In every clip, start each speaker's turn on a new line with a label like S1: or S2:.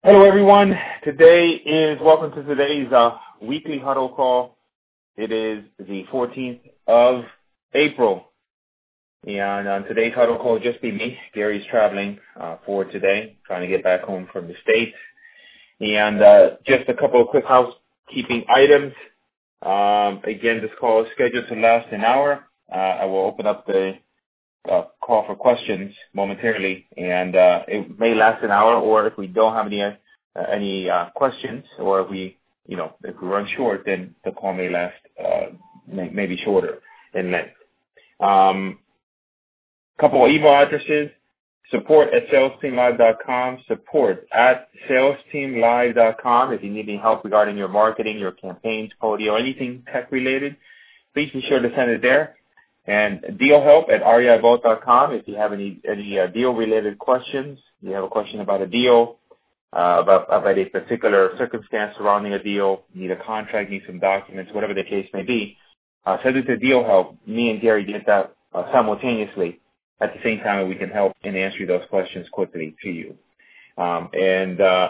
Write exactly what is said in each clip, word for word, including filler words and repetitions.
S1: Hello, everyone. Today is, welcome to today's uh, weekly huddle call. It is the fourteenth of April. And on today's huddle call, just be me. Gary's traveling uh, for today, trying to get back home from the States. And uh, just a couple of quick housekeeping items. Um, again, this call is scheduled to last an hour. Uh, I will open up the uh, call for questions momentarily, and uh, it may last an hour, or if we don't have any uh, any uh, questions, or if we, you know, if we run short, then the call may last uh, may, maybe shorter in length. Um, couple of email addresses: support at sales team live dot com, support at sales team live dot com. If you need any help regarding your marketing, your campaigns, Podio, anything tech related, please be sure to send it there. And deal help at R E I Vault dot com. If you have any any uh, deal related questions, you have a question about a deal, uh, about about a particular circumstance surrounding a deal, need a contract, need some documents, whatever the case may be, uh, send it to deal help. Me and Gary get that uh, simultaneously at the same time, and we can help and answer those questions quickly to you. Um, and uh,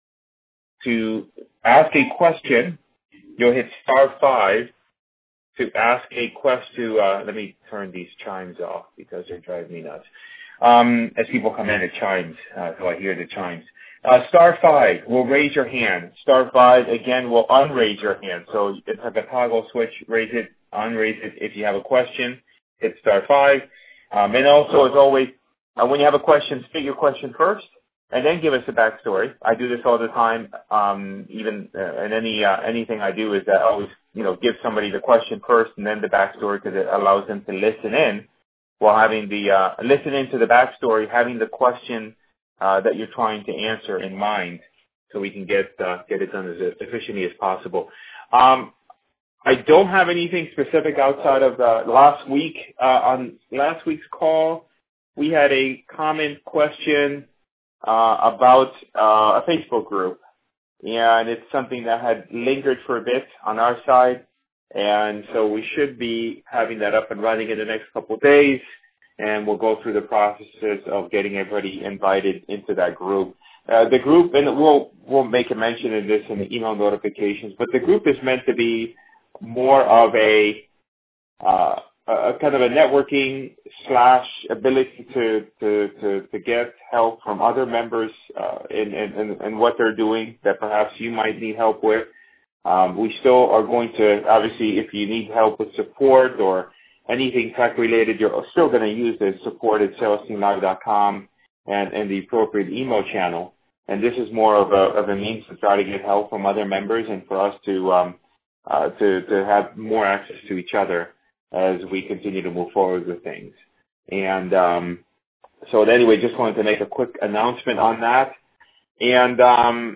S1: to ask a question, you'll hit star five. To ask a question, uh, let me turn these chimes off because they're driving me nuts. Um, as people come in, it chimes, uh, so I hear the chimes. Uh, star five will raise your hand. Star five, again, will unraise your hand. So it's like a toggle switch, raise it, unraise it. If you have a question, hit star five. Um, and also, as always, uh, when you have a question, state your question first, and then give us a backstory. I do this all the time. Um, even uh, in any uh, anything I do is that I always, you know, give somebody the question first and then the backstory, because it allows them to listen in while having the uh, listen into the backstory, having the question uh, that you're trying to answer in mind, so we can get uh, get it done as efficiently as possible. Um, I don't have anything specific outside of the last week. Uh, on last week's call, we had a common question Uh, about uh, a Facebook group, and it's something that had lingered for a bit on our side, and so we should be having that up and running in the next couple of days, and we'll go through the processes of getting everybody invited into that group. Uh, the group, and we'll we'll make a mention of this in the email notifications, but the group is meant to be more of a uh, a kind of a networking slash ability to, to, to, to get help from other members uh, in, in, in what they're doing that perhaps you might need help with. Um, we still are going to, obviously, if you need help with support or anything tech related, you're still going to use the support at sales team live dot com and, and the appropriate email channel. And this is more of a, of a means to try to get help from other members and for us to, um, uh, to, to have more access to each other as we continue to move forward with things. And um, so anyway, just wanted to make a quick announcement on that. And um,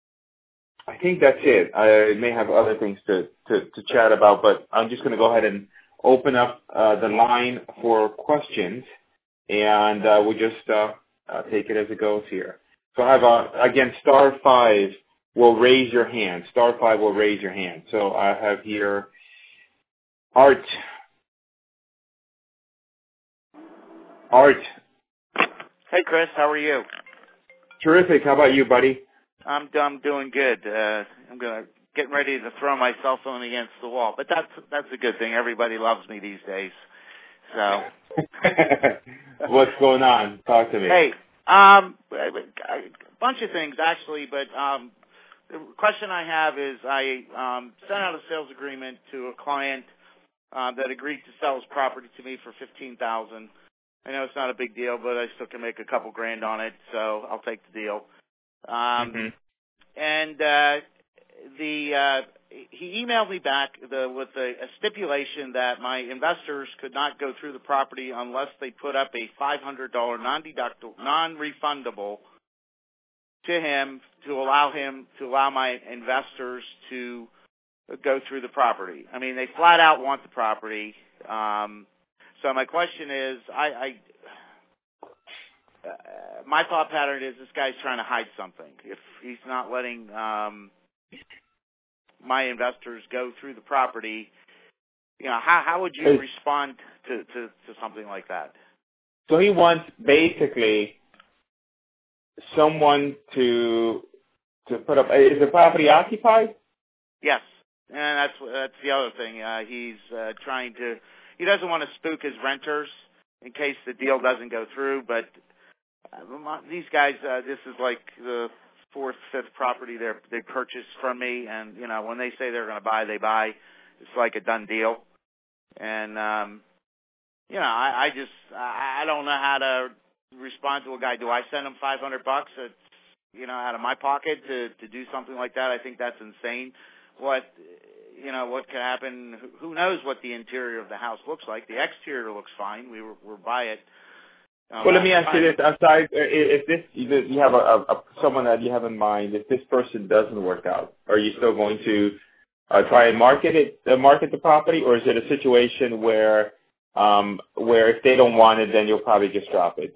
S1: I think that's it. I may have other things to, to, to chat about, but I'm just going to go ahead and open up uh, the line for questions, and uh, we'll just uh, uh, take it as it goes here. So I have, uh, again, star five will raise your hand. Star five will raise your hand. So I have here Art. Art.
S2: Hey, Chris. How are you?
S1: Terrific. How about you, buddy?
S2: I'm I'm doing good. Uh, I'm gonna getting ready to throw my cell phone against the wall, but that's that's a good thing. Everybody loves me these days. So.
S1: What's going on? Talk to me.
S2: Hey, um, a bunch of things actually, but um, the question I have is I um, sent out a sales agreement to a client uh, that agreed to sell his property to me for fifteen thousand dollars. I know it's not a big deal, but I still can make a couple grand on it, so I'll take the deal. Um,
S1: mm-hmm.
S2: And uh, the uh, he emailed me back the, with a, a stipulation that my investors could not go through the property unless they put up a five hundred dollars non-deductible, non-refundable to him to allow him to allow my investors to go through the property. I mean, they flat out want the property. Um, So my question is, I, I uh, my thought pattern is this guy's trying to hide something. If he's not letting um, my investors go through the property, you know, how how would you respond to, to, to something like that?
S1: So he wants basically someone to to put up. Is the property occupied?
S2: Yes, and that's that's the other thing. Uh, he's uh, trying to. He doesn't want to spook his renters in case the deal doesn't go through. But uh, these guys, uh, this is like the fourth, fifth property they they purchased from me, and you know when they say they're going to buy, they buy. It's like a done deal, and um, you know I, I just I, I don't know how to respond to a guy. Do I send him five hundred bucks? It's, you know, out of my pocket to to do something like that? I think that's insane. What, you know, what could happen? Who knows what the interior of the house looks like? The exterior looks fine. We were we're by it. Um,
S1: well, let me ask you this: aside, if this you have a, a someone that you have in mind, if this person doesn't work out, are you still going to uh, try and market it, uh, market the property, or is it a situation where um, where if they don't want it, then you'll probably just drop it?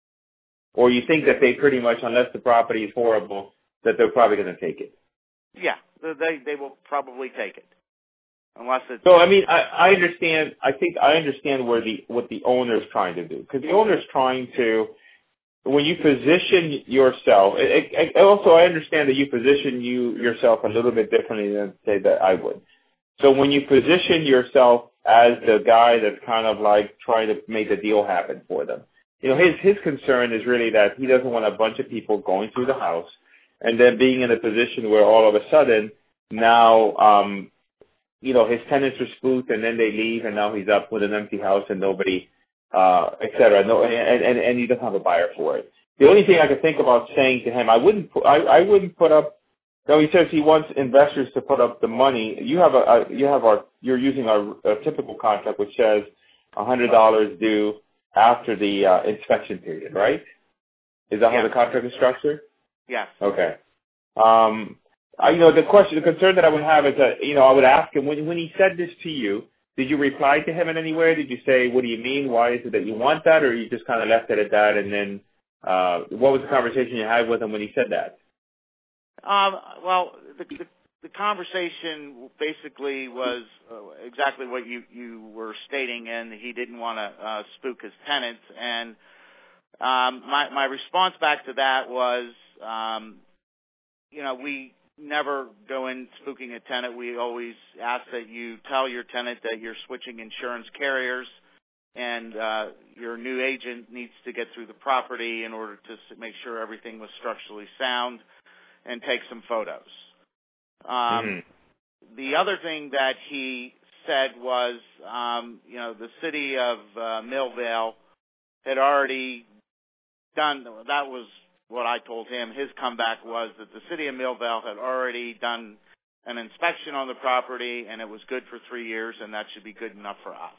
S1: Or you think that they pretty much, unless the property is horrible, that they're probably going to take it?
S2: Yeah, they they will probably take it, unless it's.
S1: So I mean, I, I understand. I think I understand where the what the owner's trying to do, because the owner's trying to, when you position yourself. It, it, also, I understand that you position you yourself a little bit differently than say that I would. So when you position yourself as the guy that's kind of like trying to make the deal happen for them. You know, his his concern is really that he doesn't want a bunch of people going through the house and then being in a position where all of a sudden now, um, you know, his tenants are spooked and then they leave and now he's up with an empty house and nobody, uh, et cetera. No, and, and, and he doesn't have a buyer for it. The only thing I could think about saying to him, I wouldn't, put, I, I wouldn't put up. No, he says he wants investors to put up the money. You have a, a you have our, you're using our a typical contract which says a hundred dollars due after the uh, inspection period, right? Is that
S2: yes.
S1: how the contract is structured?
S2: Yes.
S1: Okay. Um, I, you know, the question, the concern that I would have is that, you know, I would ask him, when, when he said this to you, did you reply to him in any way? Did you say, what do you mean? Why is it that you want that? Or you just kind of left it at that? And then uh, what was the conversation you had with him when he said that?
S2: Um, well, the, the, the conversation basically was uh, exactly what you, you were stating, and he didn't want to uh, spook his tenants. And um, my, my response back to that was, um, you know, we never go in spooking a tenant. We always ask that you tell your tenant that you're switching insurance carriers, and uh, your new agent needs to get through the property in order to make sure everything was structurally sound, and take some photos. Um, mm-hmm. The other thing that he said was, um, you know, the city of uh, Millvale had already done, that was what I told him. His comeback was that the city of Millvale had already done an inspection on the property, and it was good for three years, and that should be good enough for us.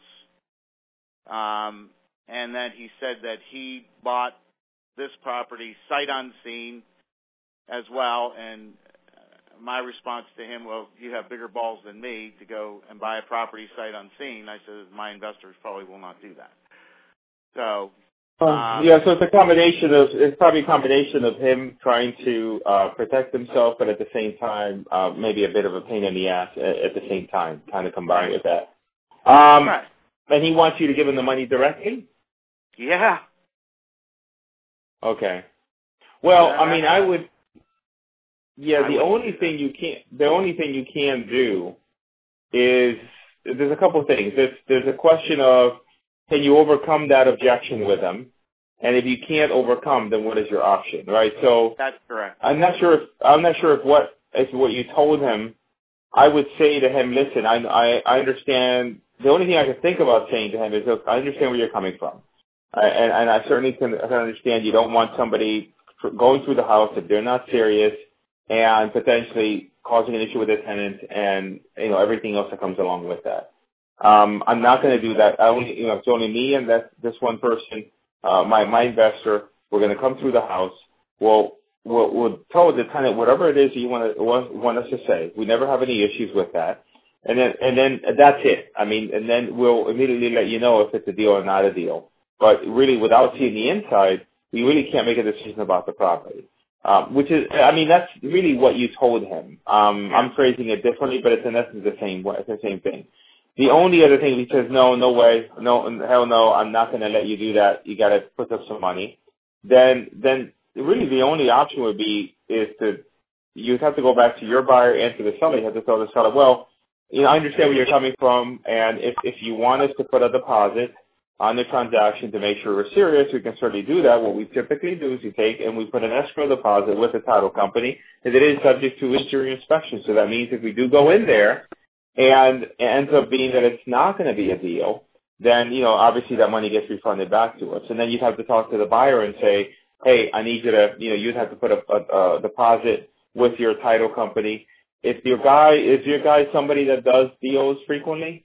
S2: Um, and then he said that he bought this property sight unseen as well, and my response to him, well, you have bigger balls than me to go and buy a property sight unseen. I said, my investors probably will not do that. So, um,
S1: yeah, so it's a combination of, it's probably a combination of him trying to uh, protect himself, but at the same time, uh, maybe a bit of a pain in the ass at, at the same time, kind of combined
S2: right.
S1: with that. Um,
S2: right.
S1: And he wants you to give him the money directly?
S2: Yeah.
S1: Okay. Well,
S2: yeah,
S1: I mean, I would. Yeah,
S2: I
S1: the only thing you can the only thing you can do is there's a couple of things. There's there's a question of, can you overcome that objection with him? And if you can't overcome, then what is your option, right? So
S2: that's correct.
S1: I'm not sure if I'm not sure if what if what you told him. I would say to him, listen, I I, I understand. The only thing I can think about saying to him is, look, I understand where you're coming from, I, and and I certainly can, I can understand you don't want somebody going through the house if they're not serious and potentially causing an issue with the tenant and, you know, everything else that comes along with that. Um, I'm not going to do that. I only, you know, it's only me and that this one person, uh, my my investor. We're going to come through the house. We'll we'll, we'll tell the tenant whatever it is you want to want, want us to say. We never have any issues with that, and then and then that's it. I mean, and then we'll immediately let you know if it's a deal or not a deal. But really, without seeing the inside, we really can't make a decision about the property. Um, which is, I mean, that's really what you told him. Um, I'm phrasing it differently, but it's in essence the same way, it's the same thing. The only other thing, he says, no, no way, no, hell no, I'm not going to let you do that. You got to put up some money. Then, then really the only option would be is to you'd have to go back to your buyer and to the seller. You have to tell the seller, well, you know, I understand where you're coming from, and if, if you want us to put a deposit on the transaction to make sure we're serious, we can certainly do that. What we typically do is we take and we put an escrow deposit with the title company, and it is subject to interior inspection. So that means if we do go in there and it ends up being that it's not going to be a deal, then, you know, obviously that money gets refunded back to us. And then you'd have to talk to the buyer and say, hey, I need you to, you know, you'd have to put a, a, a deposit with your title company. If your guy, is your guy somebody that does deals frequently?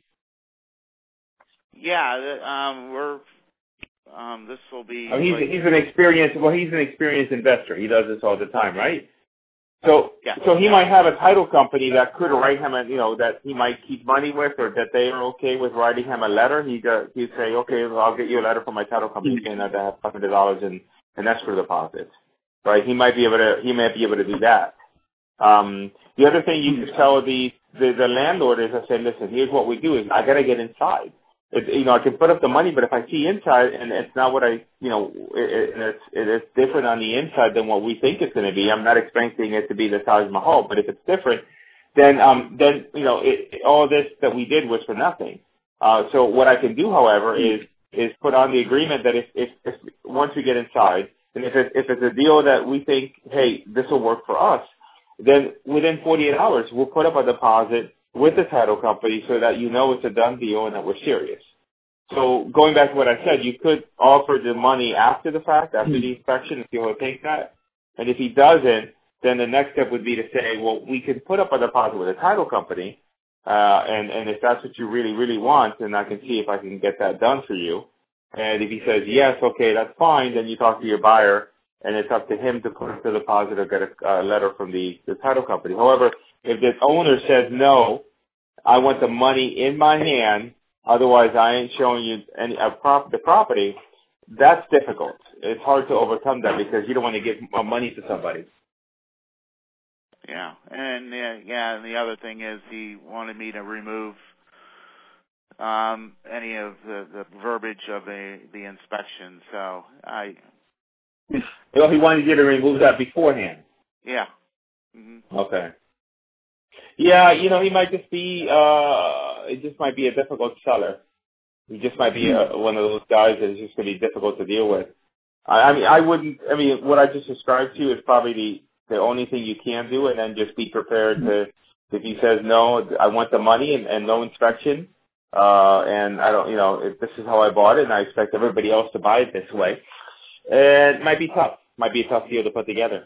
S2: Yeah, um, we're. Um, this will be.
S1: I mean, he's
S2: like,
S1: he's an experienced. Well, he's an experienced investor. He does this all the time, right? So,
S2: yeah.
S1: so he might have a title company that could write him a, you know, that he might keep money with, or that they are okay with writing him a letter. He uh, he'd say, okay, well, I'll get you a letter from my title company saying that I have five hundred dollars in an escrow deposit, right? He might be able to. He might be able to do that. Um, the other thing you could tell the, the the landlord is, I say, listen, here's what we do: is I got to get inside. It, you know, I can put up the money, but if I see inside and it's not what I, you know, it, it, it's it's different on the inside than what we think it's going to be. I'm not expecting it to be the Taj Mahal, but if it's different, then um then you know it, it, all this that we did was for nothing. Uh, so what I can do, however, is is put on the agreement that if if, if once we get inside, and if it, if it's a deal that we think, hey, this will work for us, then within forty-eight hours we'll put up a deposit with the title company so that you know it's a done deal and that we're serious. So going back to what I said, you could offer the money after the fact, after the inspection, if you want to take that. And if he doesn't, then the next step would be to say, well, we can put up a deposit with a title company, uh, and, and if that's what you really, really want, then I can see if I can get that done for you. And if he says, yes, okay, that's fine, then you talk to your buyer, and it's up to him to put up the deposit or get a, a letter from the, the title company. However, if the owner says, no, I want the money in my hand, otherwise I ain't showing you any uh, prop, the property, that's difficult. It's hard to overcome that because you don't want to give uh, money to somebody.
S2: Yeah, and uh, yeah, and the other thing is he wanted me to remove um, any of the, the verbiage of the the inspection. So I.
S1: Well, he wanted you to remove that beforehand.
S2: Yeah. Mm-hmm.
S1: Okay. Yeah, you know, he might just be, uh, it just might be a difficult seller. He just might be a, one of those guys that is just going to be difficult to deal with. I, I mean, I wouldn't, I mean, what I just described to you is probably the, the only thing you can do, and then just be prepared to, if he says, no, I want the money and, and no inspection, uh, and I don't, you know, if this is how I bought it, and I expect everybody else to buy it this way, and it might be tough. Might be a tough deal to put together.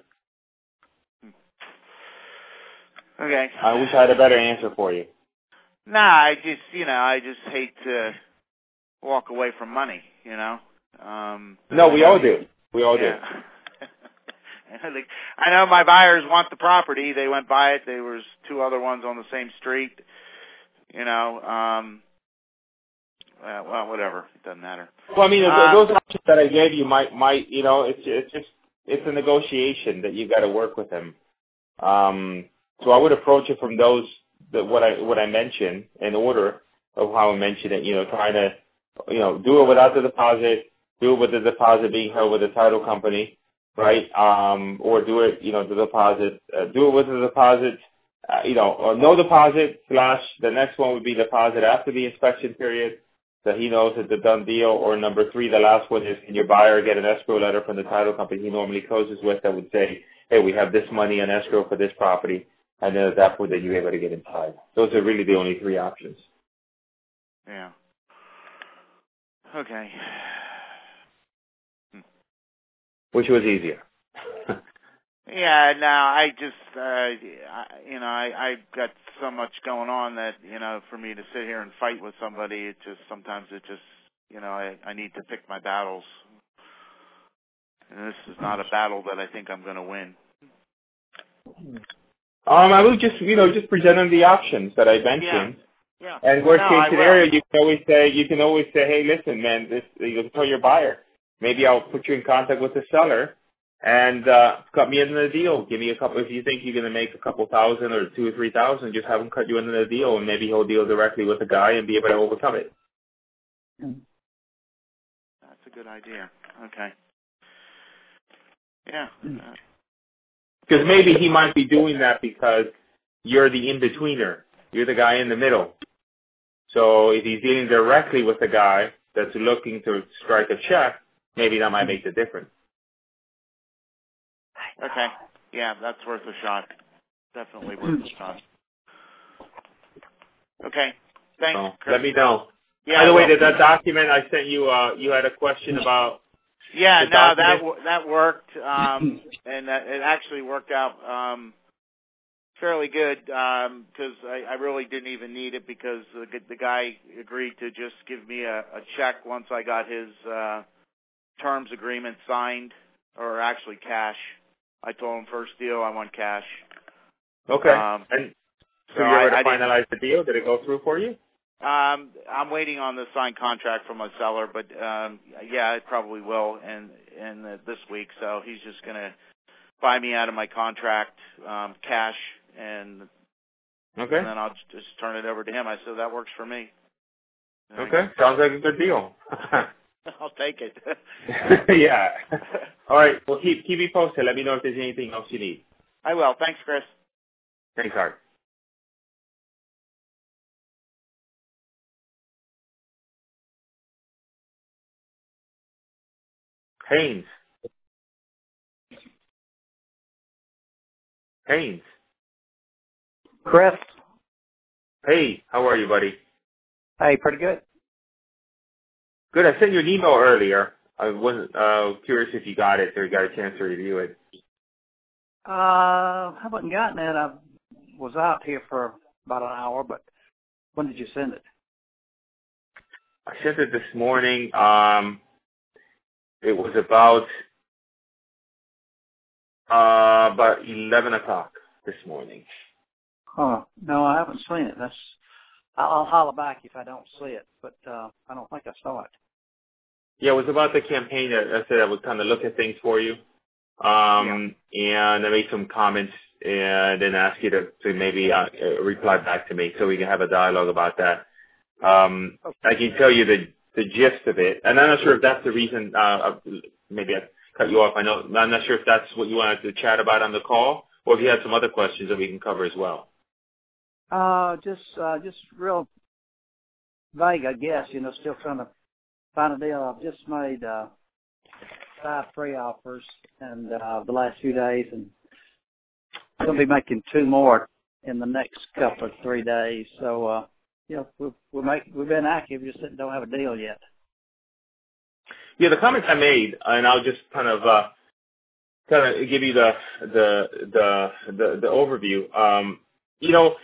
S2: Okay.
S1: I wish I had a better answer for you.
S2: Nah, I just, you know, I just hate to walk away from money, you know. Um,
S1: no, we all do. We all
S2: yeah.
S1: do.
S2: I know my buyers want the property. They went by it. There was two other ones on the same street. You know, um, uh, well, whatever. It doesn't matter.
S1: Well, I mean,
S2: uh,
S1: those options that I gave you might, might, you know, it's it's just it's a negotiation that you got to work with him. Um, so I would approach it from those that what I what I mentioned in order of how I mentioned it. You know, trying to, you know, do it without the deposit, do it with the deposit being held with the title company, right? Um, or do it, you know, the deposit, uh, do it with the deposit, uh, you know, or no deposit slash the next one would be deposit after the inspection period, that he knows it's a done deal. Or number three, the last one is, can your buyer get an escrow letter from the title company he normally closes with that would say, hey, we have this money in escrow for this property, and then at that point, then you're able to get inside. Those are really the only three options.
S2: Yeah. Okay.
S1: Which was easier?
S2: Yeah, no, I just, uh, I, you know, I, I've got so much going on that, you know, for me to sit here and fight with somebody, it just, sometimes it just, you know, I, I need to pick my battles. And this is not a battle that I think I'm going to win.
S1: Um, I would just, you know, just present them the options that I mentioned.
S2: Yeah. Yeah.
S1: And worst
S2: no,
S1: case
S2: I
S1: scenario,
S2: will.
S1: you can always say, you can always say, hey, listen, man, this, you can tell your buyer, maybe I'll put you in contact with the seller and uh, cut me into the deal. Give me a couple, if you think you're going to make a couple thousand or two or three thousand, just have him cut you into the deal, and maybe he'll deal directly with the guy and be able to overcome it.
S2: That's a good idea. Okay. Yeah. Uh,
S1: Because maybe he might be doing that because you're the in-betweener. You're the guy in the middle. So if he's dealing directly with the guy that's looking to strike a check, maybe that might make the difference.
S2: Okay. Yeah, that's worth a shot. Definitely worth a shot. Okay. Thanks,
S1: So,
S2: Chris.
S1: let me know.
S2: Yeah,
S1: By the way,
S2: well,
S1: did that document I sent you, uh, you had a question about
S2: Yeah,
S1: the
S2: no,
S1: document?
S2: that w- that worked, um, and that, it actually worked out um, fairly good because I, I really didn't even need it because the, the guy agreed to just give me a, a check once I got his uh, terms agreement signed, or actually cash. I told him first deal I want cash.
S1: Okay.
S2: Um,
S1: and so,
S2: so
S1: you were
S2: I, I
S1: to
S2: didn't.
S1: finalize the deal? Did it go through for you?
S2: Um, I'm waiting on the signed contract from my seller, but um, yeah, it probably will, and and uh, this week. So he's just gonna buy me out of my contract, um, cash, and,
S1: Okay.
S2: and then I'll just turn it over to him. I said that works for me.
S1: Okay. Sounds like a good deal.
S2: I'll take it.
S1: Yeah. All right. Well, keep keep me posted. Let me know if there's anything else you need.
S2: I will. Thanks, Chris.
S1: Thanks, Art. Haynes. Haynes.
S3: Chris?
S1: Hey, how are you, buddy?
S3: Hey, pretty good.
S1: Good. I sent you an email earlier. I wasn't uh, curious if you got it or you got a chance to review it.
S3: Uh, I haven't gotten it. I was out here for about an hour, but when did you send it?
S1: I sent it this morning. Um, it was about uh, about eleven o'clock this morning.
S3: Huh. No, I haven't seen it. That's, I'll, I'll holler back if I don't see it, but uh, I don't think I saw it.
S1: Yeah, it was about the campaign that I said I would kind of look at things for you. Um, yeah. And I made some comments and then asked you to, to maybe uh, uh, reply back to me so we can have a dialogue about that. Um,
S3: Okay.
S1: I can tell you the, the gist of it, and I'm not sure if that's the reason, uh, maybe I cut you off. I know, I'm not sure if that's what you wanted to chat about on the call, or if you had some other questions that we can cover as well.
S3: Uh, just, uh, just real vague, I guess. You know, still trying to find a deal. I've just made uh, five pre-offers and uh, the last few days, and I'm going to be making two more in the next couple of three days. So, uh, you know, we've, we're make, we've been active, just don't have a deal yet.
S1: Yeah, the comments I made, and I'll just kind of uh, kind of give you the the the the, the overview. Um, you know,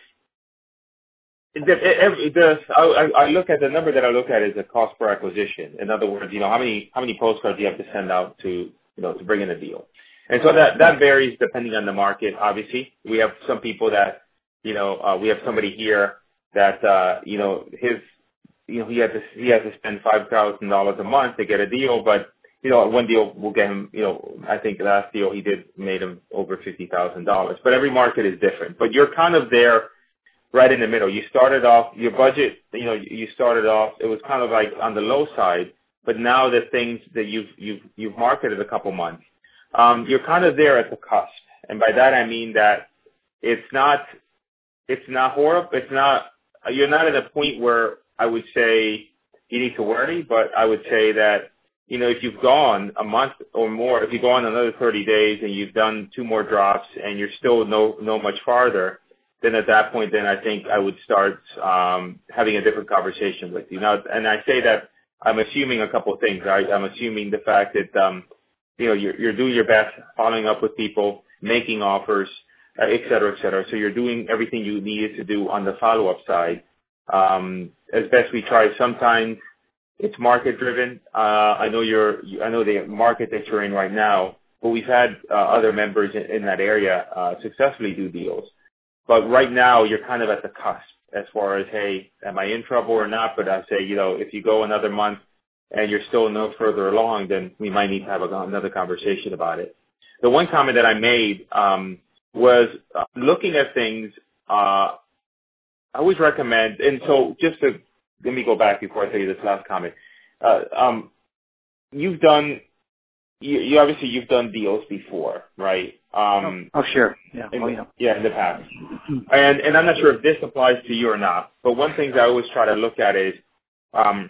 S1: the, every, the I, I look at the number that I look at is the cost per acquisition. In other words, you know, how many how many postcards do you have to send out to you know to bring in a deal, and so that that varies depending on the market. Obviously, we have some people that you know uh, we have somebody here that uh, you know his you know he had to he has to spend five thousand dollars a month to get a deal, but you know one deal will get him you know I think the last deal he did made him over fifty thousand dollars. But every market is different. But you're kind of there. Right in the middle. You started off, your budget, you know, you started off, it was kind of like on the low side, but now the things that you've, you've, you've marketed a couple months, um, you're kind of there at the cusp. And by that I mean that it's not, it's not horrible, it's not, you're not at a point where I would say you need to worry, but I would say that, you know, if you've gone a month or more, if you go on another thirty days and you've done two more drops and you're still no, no much farther, then at that point, then I think I would start um, having a different conversation with you. Now, and I say that I'm assuming a couple of things, right? I'm assuming the fact that, um, you know, you're, you're doing your best, following up with people, making offers, uh, et cetera, et cetera. So you're doing everything you needed to do on the follow-up side. Um, as best we try. Sometimes it's market-driven. Uh, I know you're, I know the market that you're in right now, but we've had uh, other members in, in that area uh, successfully do deals. But right now, you're kind of at the cusp as far as, hey, am I in trouble or not? But I say, you know, if you go another month and you're still no further along, then we might need to have a, another conversation about it. The one comment that I made um, was uh, looking at things, uh, I always recommend, and so just to, let me go back before I tell you this last comment. Uh, um, you've done, you, you obviously you've done deals before, right? Um,
S3: oh, oh, sure. Yeah.
S1: in,
S3: Oh, yeah.
S1: Yeah, in the past. And, and I'm not sure if this applies to you or not, but one thing I always try to look at is um,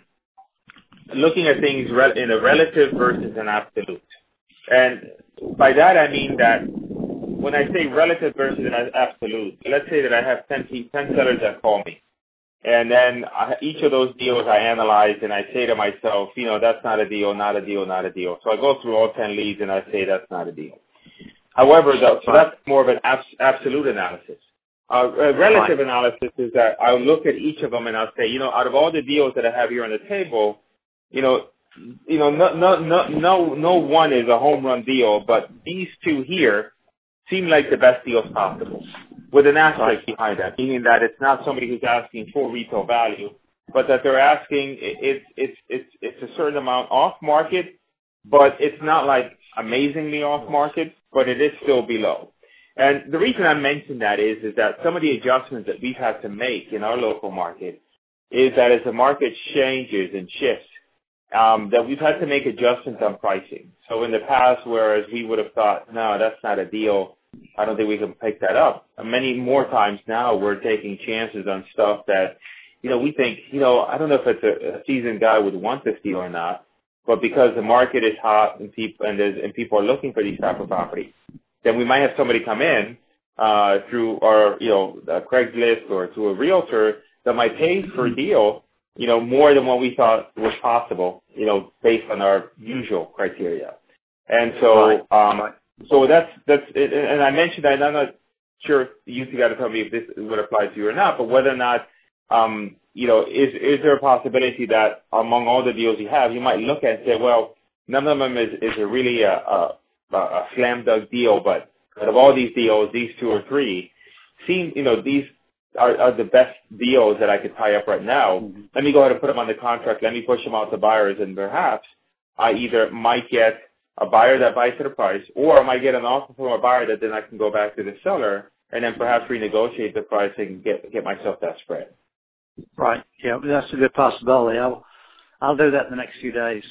S1: looking at things re- in a relative versus an absolute. And by that I mean that when I say relative versus an absolute, let's say that I have ten, ten sellers that call me. And then I, each of those deals I analyze and I say to myself, you know, that's not a deal, not a deal, not a deal. So I go through all ten leads and I say that's not a deal. However, though, so that's more of an abs- absolute analysis. Uh, a relative
S3: Right.
S1: analysis is that I'll look at each of them and I'll say, you know, out of all the deals that I have here on the table, you know, you know, no, no, no, no, no one is a home run deal, but these two here seem like the best deals possible, with an asterisk
S3: Right.
S1: behind that, meaning that it's not somebody who's asking for retail value, but that they're asking it's it's it's it's a certain amount off market, but it's not like amazingly off market, but it is still below. And the reason I mention that is is that some of the adjustments that we've had to make in our local market is that as the market changes and shifts, um, that we've had to make adjustments on pricing. So in the past, whereas we would have thought, no, that's not a deal, I don't think we can pick that up. Many more times now we're taking chances on stuff that, you know, we think, you know, I don't know if it's a, a seasoned guy would want this deal or not, but because the market is hot and people and, there's, and people are looking for these type of properties, then we might have somebody come in uh, through our, you know, uh, Craigslist or through a realtor that might pay for a deal, you know, more than what we thought was possible, you know, based on our usual criteria. And so, um, so that's, that's, it. And I mentioned that, and I'm not sure if you two got to tell me if this would apply to you or not, but whether or not, um, you know, is, is there a possibility that among all the deals you have, you might look at and say, well, none of them is, is a really a, a, a slam dunk deal, but out of all these deals, these two or three seem, you know, these are, are the best deals that I could tie up right now. Mm-hmm. Let me go ahead and put them on the contract. Let me push them out to buyers, and perhaps I either might get a buyer that buys at a price, or I might get an offer from a buyer that then I can go back to the seller and then perhaps renegotiate the price and get get myself that spread.
S3: Right. Yeah, that's a good possibility. I'll I'll do that in the next few days.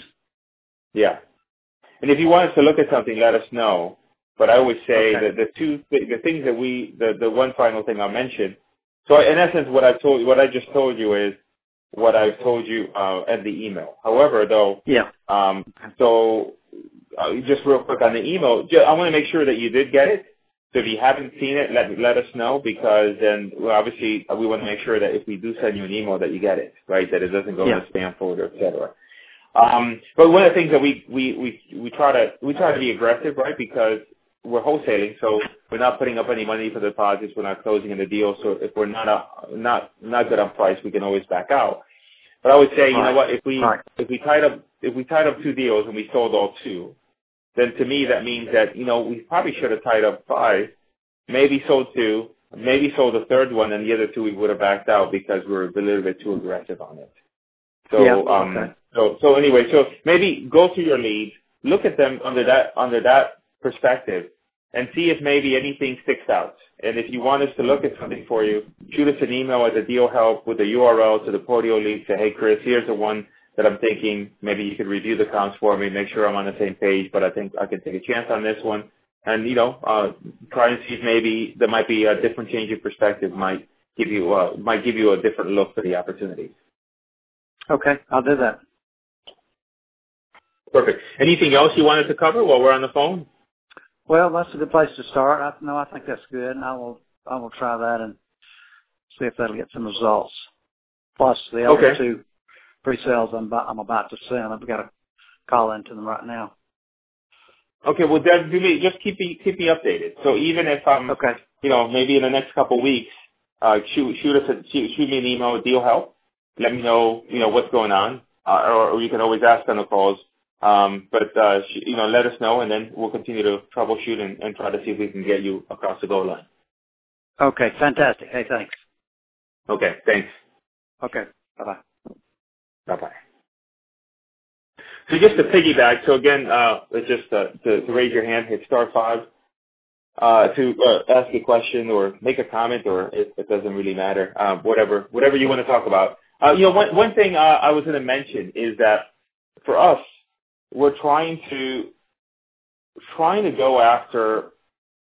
S1: Yeah. And if you want us to look at something, let us know. But I always say
S3: Okay.
S1: that the two the, the things that we the the one final thing I'll mention. So in essence, what I told what I just told you is what I told you uh, at the email. However, though,
S3: yeah.
S1: Um, so uh, just real quick on the email, I want to make sure that you did get it. So if you haven't seen it, let let us know, because then well, obviously we want to make sure that if we do send you an email that you get it, right? That it doesn't go
S3: Yeah.
S1: in the spam folder, et cetera. Um, but one of the things that we, we, we, we try to we try to be aggressive, right? Because we're wholesaling, so we're not putting up any money for the deposits. We're not closing in the deal. So if we're not a, not not good on price, we can always back out. But I would say, you
S3: Right.
S1: know what? If we
S3: Right.
S1: if we tied up if we tied up two deals and we sold all two, then to me that means that, you know, we probably should have tied up five, maybe sold two, maybe sold a third one, and the other two we would have backed out because we were a little bit too aggressive on it. So,
S3: Yeah,
S1: um,
S3: okay.
S1: so, so anyway, so maybe go through your leads, look at them under that, under that perspective, and see if maybe anything sticks out. And if you want us to look at something for you, shoot us an email at the deal help with the U R L to the Podio lead. Say, hey, Chris, here's the one that I'm thinking. Maybe you could review the comps for me, make sure I'm on the same page, but I think I can take a chance on this one. And, you know, uh, try and see if maybe there might be a different change of perspective, might give you, uh, might give you a different look for the opportunity.
S3: Okay, I'll do that.
S1: Perfect. Anything else you wanted to cover while we're on the phone?
S3: Well, that's a good place to start. I, no, I think that's good, and I will I will try that and see if that'll get some results. Plus, the other
S1: Okay.
S3: two pre-sales I'm about, I'm about to send, I've got to call into them right now.
S1: Okay. Well, then do me just keep me keep me updated. So even if I'm,
S3: Okay.
S1: you know, maybe in the next couple of weeks, uh, shoot shoot us a, shoot, shoot me an email with deal help. Let me know, you know, what's going on, uh, or, or you can always ask on the calls. Um, but, uh, sh- you know, let us know, and then we'll continue to troubleshoot and, and try to see if we can get you across the goal line.
S3: Okay, fantastic. Hey, thanks.
S1: Okay, thanks.
S3: Okay, bye-bye.
S1: Bye-bye. So just to piggyback, so again, uh, it's just uh, to, to raise your hand, hit star five, uh, to uh, ask a question or make a comment, or it, it doesn't really matter, um, whatever whatever you want to talk about. Uh, you know, one, one thing uh, I was going to mention is that for us, we're trying to trying to go after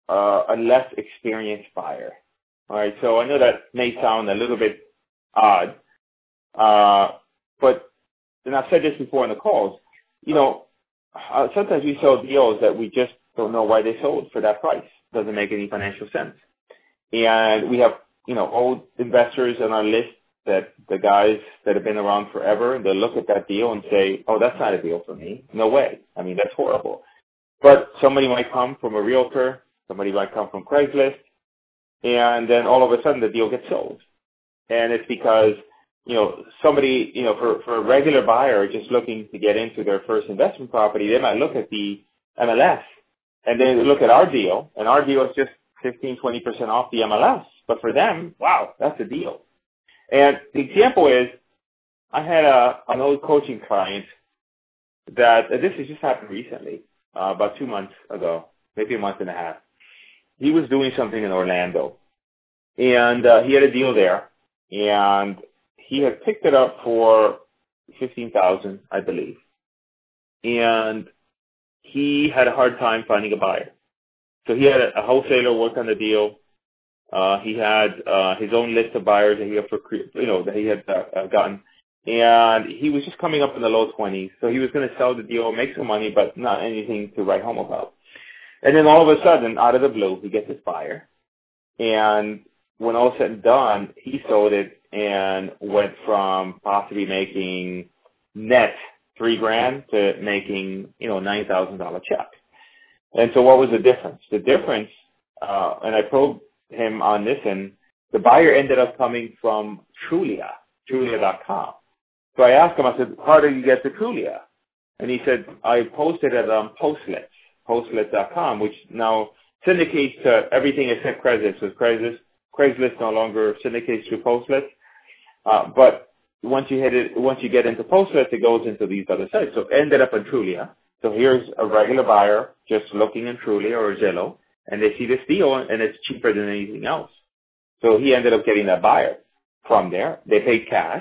S1: uh, a less experienced buyer. All right, so I know that may sound a little bit odd, uh, but, and I've said this before in the calls, you know, uh, sometimes we sell deals that we just don't know why they sold for that price. Doesn't make any financial sense. And we have, you know, old investors on our list that the guys that have been around forever, and they'll look at that deal and say, oh, that's not a deal for me. No way. I mean, that's horrible. But somebody might come from a realtor, somebody might come from Craigslist, and then all of a sudden the deal gets sold. And it's because, you know, somebody, you know, for, for a regular buyer just looking to get into their first investment property, they might look at the M L S and then look at our deal, and our deal is just fifteen, twenty percent off the M L S. But for them, wow, that's a deal. And the example is, I had a, an old coaching client that, uh, this has just happened recently, uh, about two months ago, maybe a month and a half. He was doing something in Orlando, and uh, he had a deal there, and he had picked it up for fifteen thousand dollars, I believe, and he had a hard time finding a buyer. So he had a, a wholesaler work on the deal. Uh, he had uh, his own list of buyers that he had, for, you know, that he had uh, gotten, and he was just coming up in the low twenties. So he was going to sell the deal, make some money, but not anything to write home about. And then all of a sudden, out of the blue, he gets this buyer, and when all said and done, he sold it and went from possibly making net three grand to making, you know, nine thousand dollar check. And so, what was the difference? The difference, uh, and I probed him on this, and the buyer ended up coming from Trulia, Trulia dot com. So I asked him, I said, how did you get to Trulia? And he said, I posted it on Postlets, Postlets dot com, which now syndicates to everything except Craigslist. So Craigslist, Craigslist no longer syndicates through Postlets. Uh, but once you hit it, once you get into Postlets, it goes into these other sites. So it ended up in Trulia. So here's a regular buyer just looking in Trulia or Zillow, and they see this deal, and it's cheaper than anything else. So he ended up getting that buyer from there. They paid cash,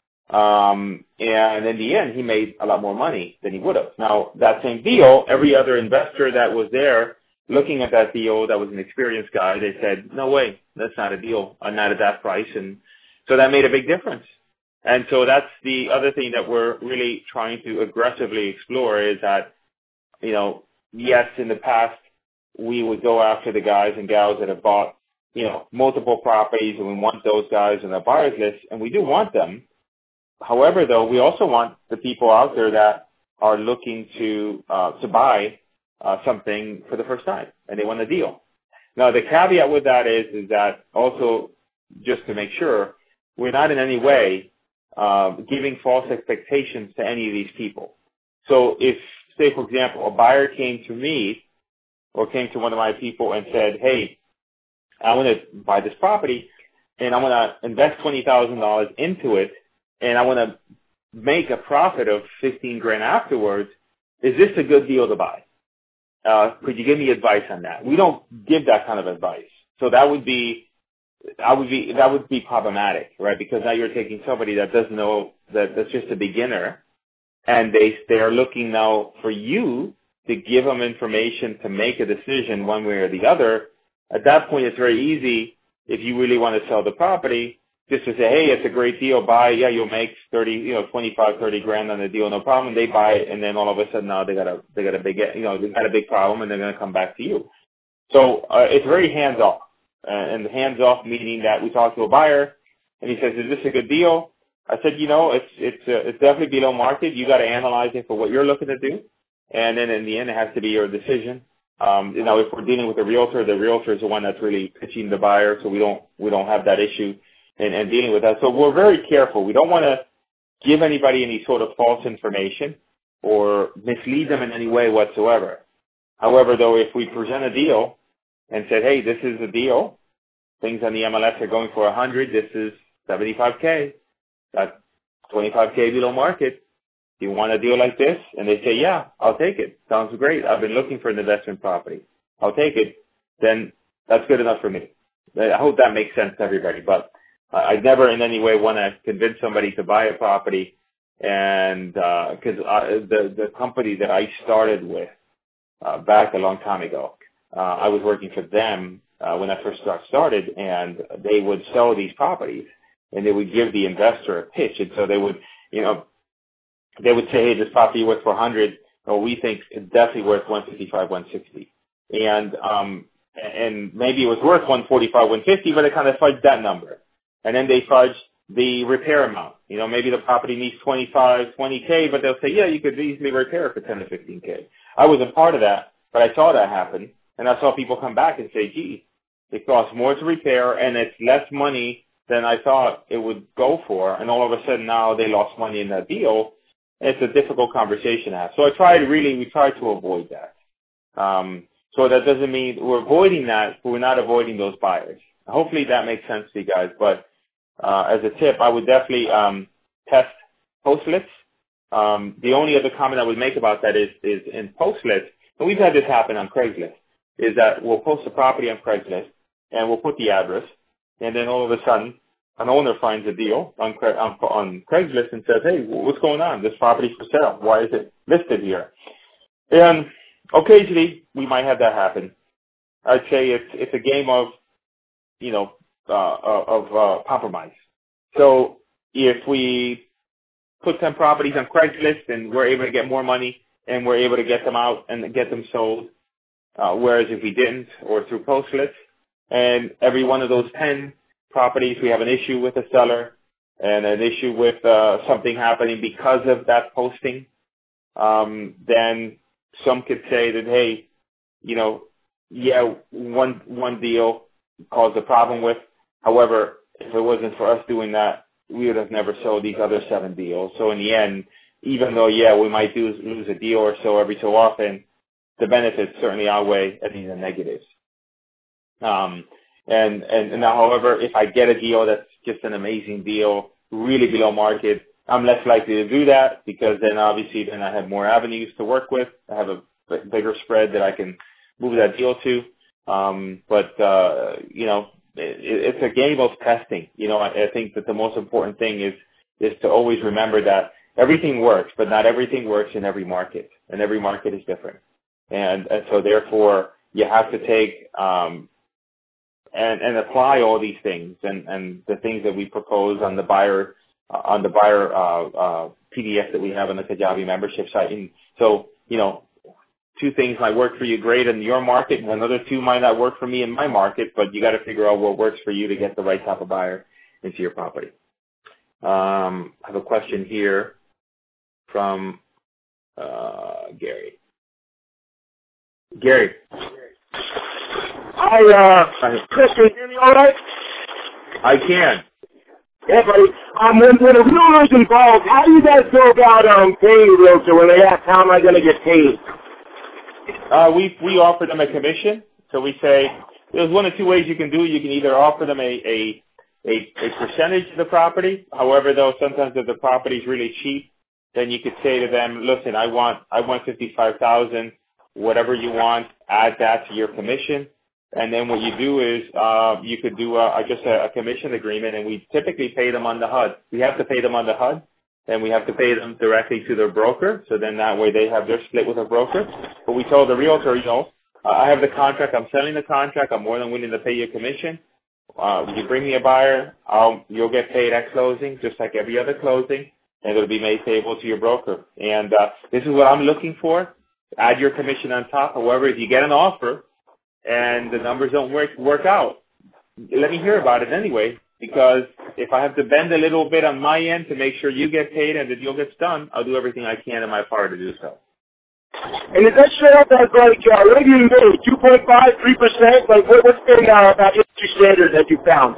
S1: um, and in the end, he made a lot more money than he would have. Now, that same deal, every other investor that was there looking at that deal that was an experienced guy, they said, no way, that's not a deal, uh, not at that price. And so that made a big difference. And so that's the other thing that we're really trying to aggressively explore is that, you know, yes, in the past, we would go after the guys and gals that have bought, you know, multiple properties, and we want those guys on our buyers list, and we do want them. However, though, we also want the people out there that are looking to uh, to buy uh, something for the first time, and they want a deal. Now, the caveat with that is is that also, just to make sure, we're not in any way uh, giving false expectations to any of these people. So if, say, for example, a buyer came to me or came to one of my people and said, hey, I want to buy this property, and I want to invest twenty thousand dollars into it, and I want to make a profit of fifteen grand afterwards, is this a good deal to buy? Uh, could you give me advice on that? We don't give that kind of advice. So that would be, I would be, that would be problematic, right? Because now you're taking somebody that doesn't know, that that's just a beginner, and they, they are looking now for you to give them information to make a decision one way or the other. At that point, it's very easy, if you really want to sell the property, just to say, hey, it's a great deal, buy, yeah, you'll make thirty, you know, twenty-five, thirty grand on the deal, no problem. They buy it, and then all of a sudden now they got a, they got a big, you know, they got a big problem, and they're going to come back to you. So uh, it's very hands-off, uh, and hands-off meaning that we talk to a buyer, and he says, is this a good deal? I said, you know, it's it's uh, it's definitely below market. You got to analyze it for what you're looking to do, and then in the end, it has to be your decision. Um, you know, if we're dealing with a realtor, the realtor is the one that's really pitching the buyer, so we don't we don't have that issue and, and dealing with that. So we're very careful. We don't want to give anybody any sort of false information or mislead them in any way whatsoever. However, though, if we present a deal and said, hey, this is a deal, things on the M L S are going for one hundred, this is seventy-five K, that's twenty-five K below market. Do you want a deal like this? And they say, yeah, I'll take it. Sounds great. I've been looking for an investment property. I'll take it. Then that's good enough for me. I hope that makes sense to everybody. But I never in any way want to convince somebody to buy a property. And because uh, the, the company that I started with uh, back a long time ago, uh, I was working for them uh, when I first got started, and they would sell these properties, and they would give the investor a pitch. And so they would, you know, they would say, hey, this property worth four hundred, or we think it's definitely worth one fifty-five, one sixty. And, um, and maybe it was worth one forty-five, one fifty, but they kind of fudged that number. And then they fudged the repair amount. You know, maybe the property needs twenty-five, twenty K, but they'll say, yeah, you could easily repair it for ten to fifteen K. I wasn't part of that, but I saw that happen. And I saw people come back and say, gee, it costs more to repair and it's less money than I thought it would go for. And all of a sudden now they lost money in that deal. It's a difficult conversation to have. So I tried really, we tried to avoid that. Um, so that doesn't mean we're avoiding that, but we're not avoiding those buyers. Hopefully that makes sense to you guys. But uh, as a tip, I would definitely um, test Postlets. Um, the only other comment I would make about that is, is in Postlets, and we've had this happen on Craigslist, is that we'll post a property on Craigslist and we'll put the address, and then all of a sudden an owner finds a deal on, on, on Craigslist and says, hey, what's going on? This property's for sale. Why is it listed here? And occasionally we might have that happen. I'd say it's it's a game of, you know, uh, of uh, compromise. So if we put ten properties on Craigslist and we're able to get more money and we're able to get them out and get them sold, uh, whereas if we didn't, or through Postlets, and every one of those ten properties we have an issue with the seller and an issue with uh, something happening because of that posting, um, then some could say that, hey, you know, yeah, one one deal caused a problem with. However, if it wasn't for us doing that, we would have never sold these other seven deals. So in the end, even though, yeah, we might do, lose a deal or so every so often, the benefits certainly outweigh any of the negatives. Um, and, and, and now, however, if I get a deal that's just an amazing deal, really below market, I'm less likely to do that because then obviously then I have more avenues to work with. I have a bigger spread that I can move that deal to. Um, but, uh, you know, it, it's a game of testing. You know, I, I think that the most important thing is, is to always remember that everything works, but not everything works in every market, and every market is different. And, and so therefore you have to take, um, and, and apply all these things and, and the things that we propose on the buyer, uh, on the buyer, uh, uh, P D F that we have on the Kajabi membership site. And so, you know, two things might work for you great in your market, and another two might not work for me in my market, but you got to figure out what works for you to get the right type of buyer into your property. Um, I have a question here from uh, Gary. Gary.
S4: Hi, uh, Chris, can you hear me all right?
S1: I can.
S4: Yeah, buddy. Um, when, when a realtor is involved, how do you guys go about um, paying a realtor when they ask how am I going to get paid?
S1: Uh, we we offer them a commission. So we say there's one of two ways you can do it. You can either offer them a, a a a percentage of the property. However, though, sometimes if the property is really cheap, then you could say to them, listen, I want I want fifty-five thousand, whatever you want, add that to your commission. And then what you do is uh, you could do a, just a, a commission agreement, and we typically pay them on the H U D. We have to pay them on the H U D. Then we have to pay them directly to their broker, so then that way they have their split with a broker. But we told the realtor, you know, I have the contract, I'm selling the contract, I'm more than willing to pay you a commission. Uh, you bring me a buyer, I'll, you'll get paid at closing, just like every other closing, and it'll be made payable to your broker. And uh, this is what I'm looking for. Add your commission on top. However, if you get an offer and the numbers don't work work out, let me hear about it anyway. Because if I have to bend a little bit on my end to make sure you get paid and the deal gets done, I'll do everything I can in my power to do so.
S4: And is that straight up as like, uh, what have you made, two point five, three percent? Like, what, what's been uh, that industry standard that you found?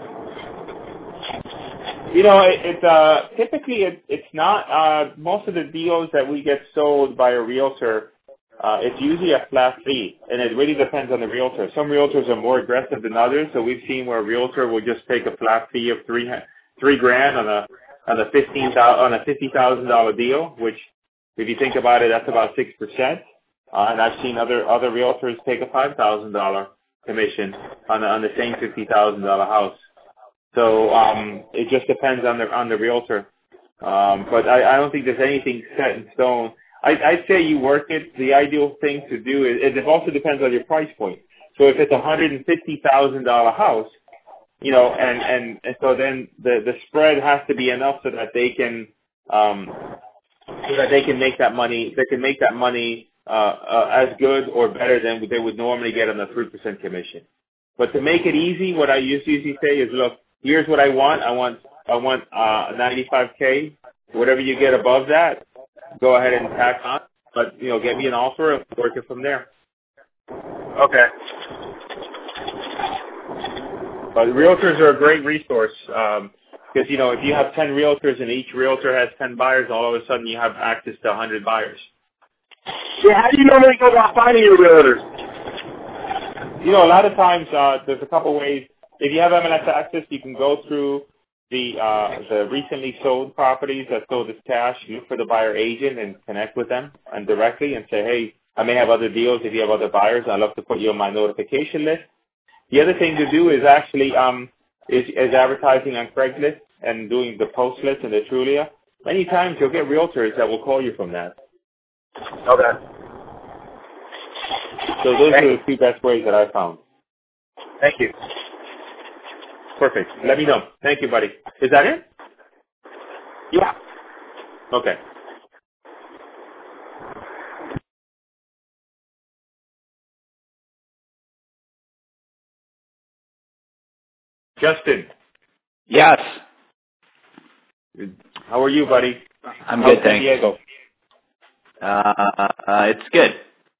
S1: You know, it, it uh, typically it, it's not, uh, most of the deals that we get sold by a realtor, Uh, it's usually a flat fee, and it really depends on the realtor. Some realtors are more aggressive than others, so we've seen where a realtor will just take a flat fee of three three grand on a on a fifteen on a fifty thousand dollar deal, which, if you think about it, that's about six percent. Uh, and I've seen other other realtors take a five thousand dollar commission on the, on the same fifty thousand dollar house. So um, it just depends on the on the realtor. Um, but I, I don't think there's anything set in stone. I, I'd say you work it. The ideal thing to do is, it also depends on your price point. So if it's a one hundred fifty thousand dollars house, you know, and, and, and so then the, the spread has to be enough so that they can, um, so that they can make that money, they can make that money, uh, uh, as good or better than they would normally get on a three percent commission. But to make it easy, what I usually say is, look, here's what I want. I want, I want, uh, ninety-five K. Whatever you get above that, go ahead and tack on. But, you know, get me an offer and work it from there.
S4: Okay.
S1: But realtors are a great resource um, because, you know, if you have ten realtors and each realtor has ten buyers, all of a sudden you have access to one hundred buyers.
S4: Yeah, how do you normally go about finding your realtors?
S1: You know, a lot of times uh, there's a couple ways. If you have M L S access, you can go through the uh, the recently sold properties that sold as cash, look for the buyer agent and connect with them and directly and say, hey, I may have other deals. If you have other buyers, I'd love to put you on my notification list. The other thing to do is actually um, is, is advertising on Craigslist and doing the post list and the Trulia. Many times you'll get realtors that will call you from that.
S4: Okay.
S1: So those
S4: Thank
S1: are the two best ways that I found.
S4: Thank you.
S1: Perfect. Let me know. Thank you, buddy. Is that it?
S4: Yeah.
S1: Okay. Justin.
S5: Yes.
S1: How are you, buddy?
S5: I'm
S1: How's
S5: good,
S1: San
S5: thanks.
S1: Diego?
S5: Uh, uh, it's good.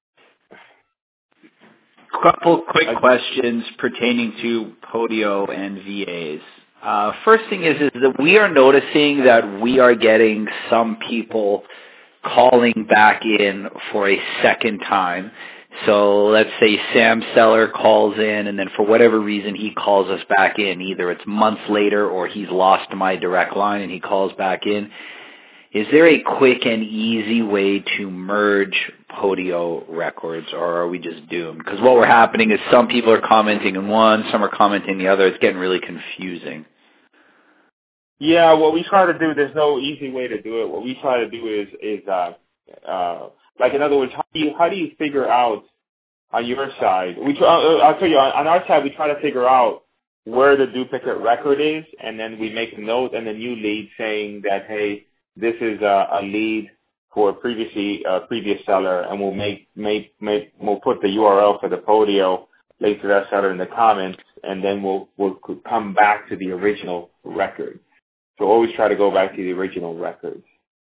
S5: Couple quick questions pertaining to Podio and V As. Uh, first thing is, is that we are noticing that we are getting some people calling back in for a second time. So let's say Sam Seller calls in, and then for whatever reason he calls us back in. Either it's months later or he's lost my direct line and he calls back in. Is there a quick and easy way to merge Podio records, or are we just doomed? Because what we're happening is some people are commenting in one, some are commenting the other. It's getting really confusing.
S1: Yeah, what we try to do, there's no easy way to do it. What we try to do is, is uh, uh, like in other words, how do you, how do you figure out on your side? We try, I'll tell you, on, on our side, we try to figure out where the duplicate record is, and then we make a note and a new lead saying that, hey, this is a, a lead for a previously uh, previous seller, and we'll make make make we'll put the U R L for the Podio link to that seller in the comments, and then we'll we'll come back to the original record. So always try to go back to the original record.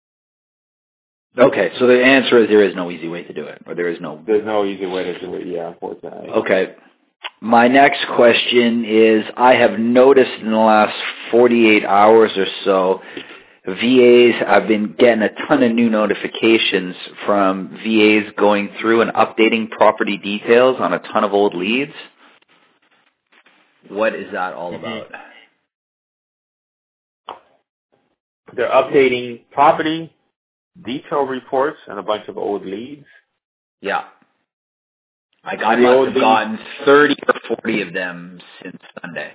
S5: Okay, so the answer is there is no easy way to do it, or there is no...
S1: There's no easy way to do it, yeah, unfortunately.
S5: Okay. My next question is, I have noticed in the last forty-eight hours or so, V As, I've been getting a ton of new notifications from V As going through and updating property details on a ton of old leads. What is that all about?
S1: They're updating property detail reports and a bunch of old leads.
S5: Yeah. Like I must have gotten thirty or forty of them since Sunday.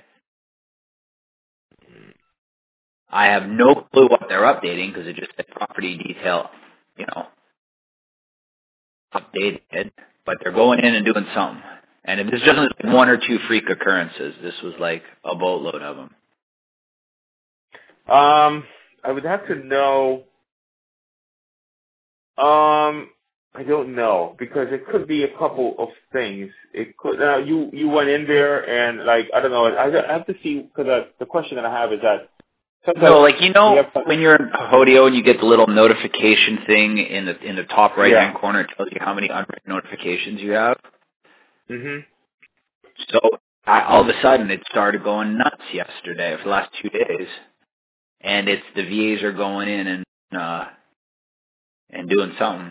S5: I have no clue what they're updating because it just said property detail, you know, updated. But they're going in and doing something. And if this wasn't one or two freak occurrences, this was like a boatload of them.
S1: Um, I would have to know. Um, I don't know because it could be a couple of things. It could. Now you you went in there and like I don't know. I, I have to see because uh, the question that I have is that.
S5: No, like you know, when you're in Podio and you get the little notification thing in the in the top right hand yeah. corner, it tells you how many unread notifications you have.
S1: Mhm.
S5: So I, all of a sudden, it started going nuts yesterday for the last two days, and it's the V As are going in and uh, and doing something.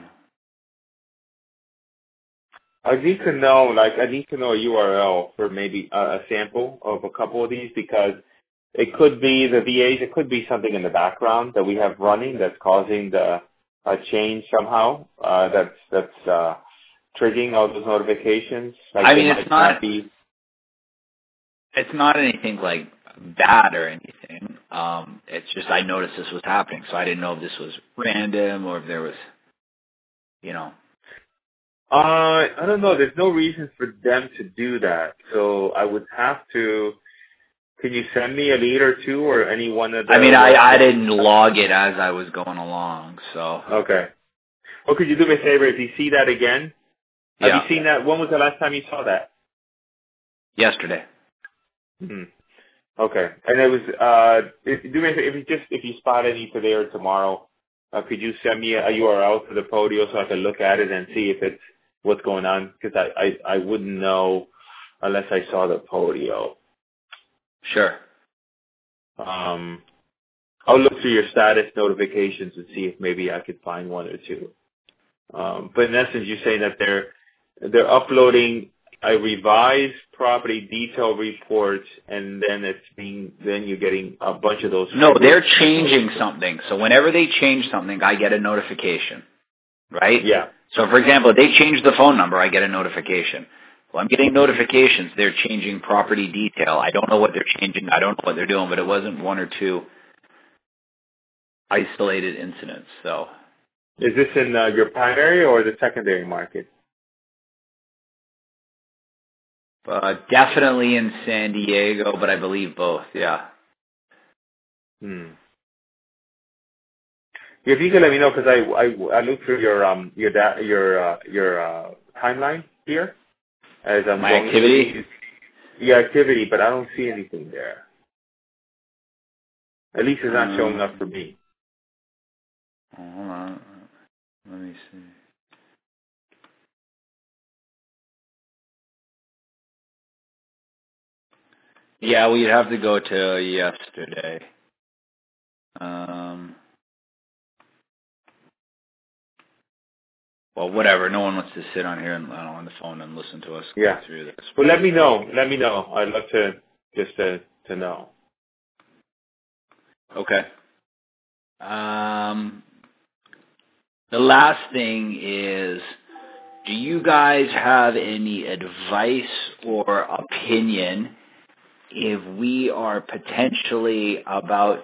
S1: I need to know, like, I need to know a U R L for maybe a, a sample of a couple of these because. It could be the V As. It could be something in the background that we have running that's causing the a change somehow. Uh, that's that's uh, triggering all those notifications. Like
S5: I mean, it's not.
S1: not be...
S5: It's not anything like bad or anything. Um, it's just I noticed this was happening, so I didn't know if this was random or if there was you know?
S1: Uh, I don't know. There's no reason for them to do that. So I would have to. Can you send me a lead or two, or any one of the?
S5: I mean, I I didn't log it as I was going along, so.
S1: Okay. Well, could you do me a favor? If you see that again, have
S5: Yeah.
S1: you seen that? When was the last time you saw that?
S5: Yesterday.
S1: Hmm. Okay. And it was. Uh, if, do me a favor, if you just if you spot any today or tomorrow, uh, could you send me a, a U R L to the Podio so I can look at it and see if it's what's going on? Because I, I I wouldn't know unless I saw the Podio.
S5: Sure.
S1: Um, I'll look through your status notifications and see if maybe I could find one or two. Um, but in essence, you're saying that they're they're uploading a revised property detail report, and then it's being then you're getting a bunch of those.
S5: No, they're changing something. So whenever they change something, I get a notification, right?
S1: Yeah.
S5: So for example, if they change the phone number, I get a notification. Well, I'm getting notifications. They're changing property detail. I don't know what they're changing. I don't know what they're doing, but it wasn't one or two isolated incidents. So,
S1: is this in uh, your primary or the secondary market?
S5: uh, definitely in San Diego, but I believe both. Yeah.
S1: Hmm. If you can let me know, because I, I I looked through your um your da- your uh, your uh, timeline here as I'm
S5: My
S1: going
S5: activity?
S1: through your activity, but I don't see anything there. At least it's not
S5: Um,
S1: showing up for me.
S5: Oh, hold on. Let me see. Yeah, we'd have to go to yesterday. Um, well, whatever. No one wants to sit on here and I don't know, on the phone and listen to us
S1: Yeah.
S5: go through this.
S1: Well, let me know. Let me know. I'd love to just to to know.
S5: Okay. Um, the last thing is, do you guys have any advice or opinion if we are potentially about...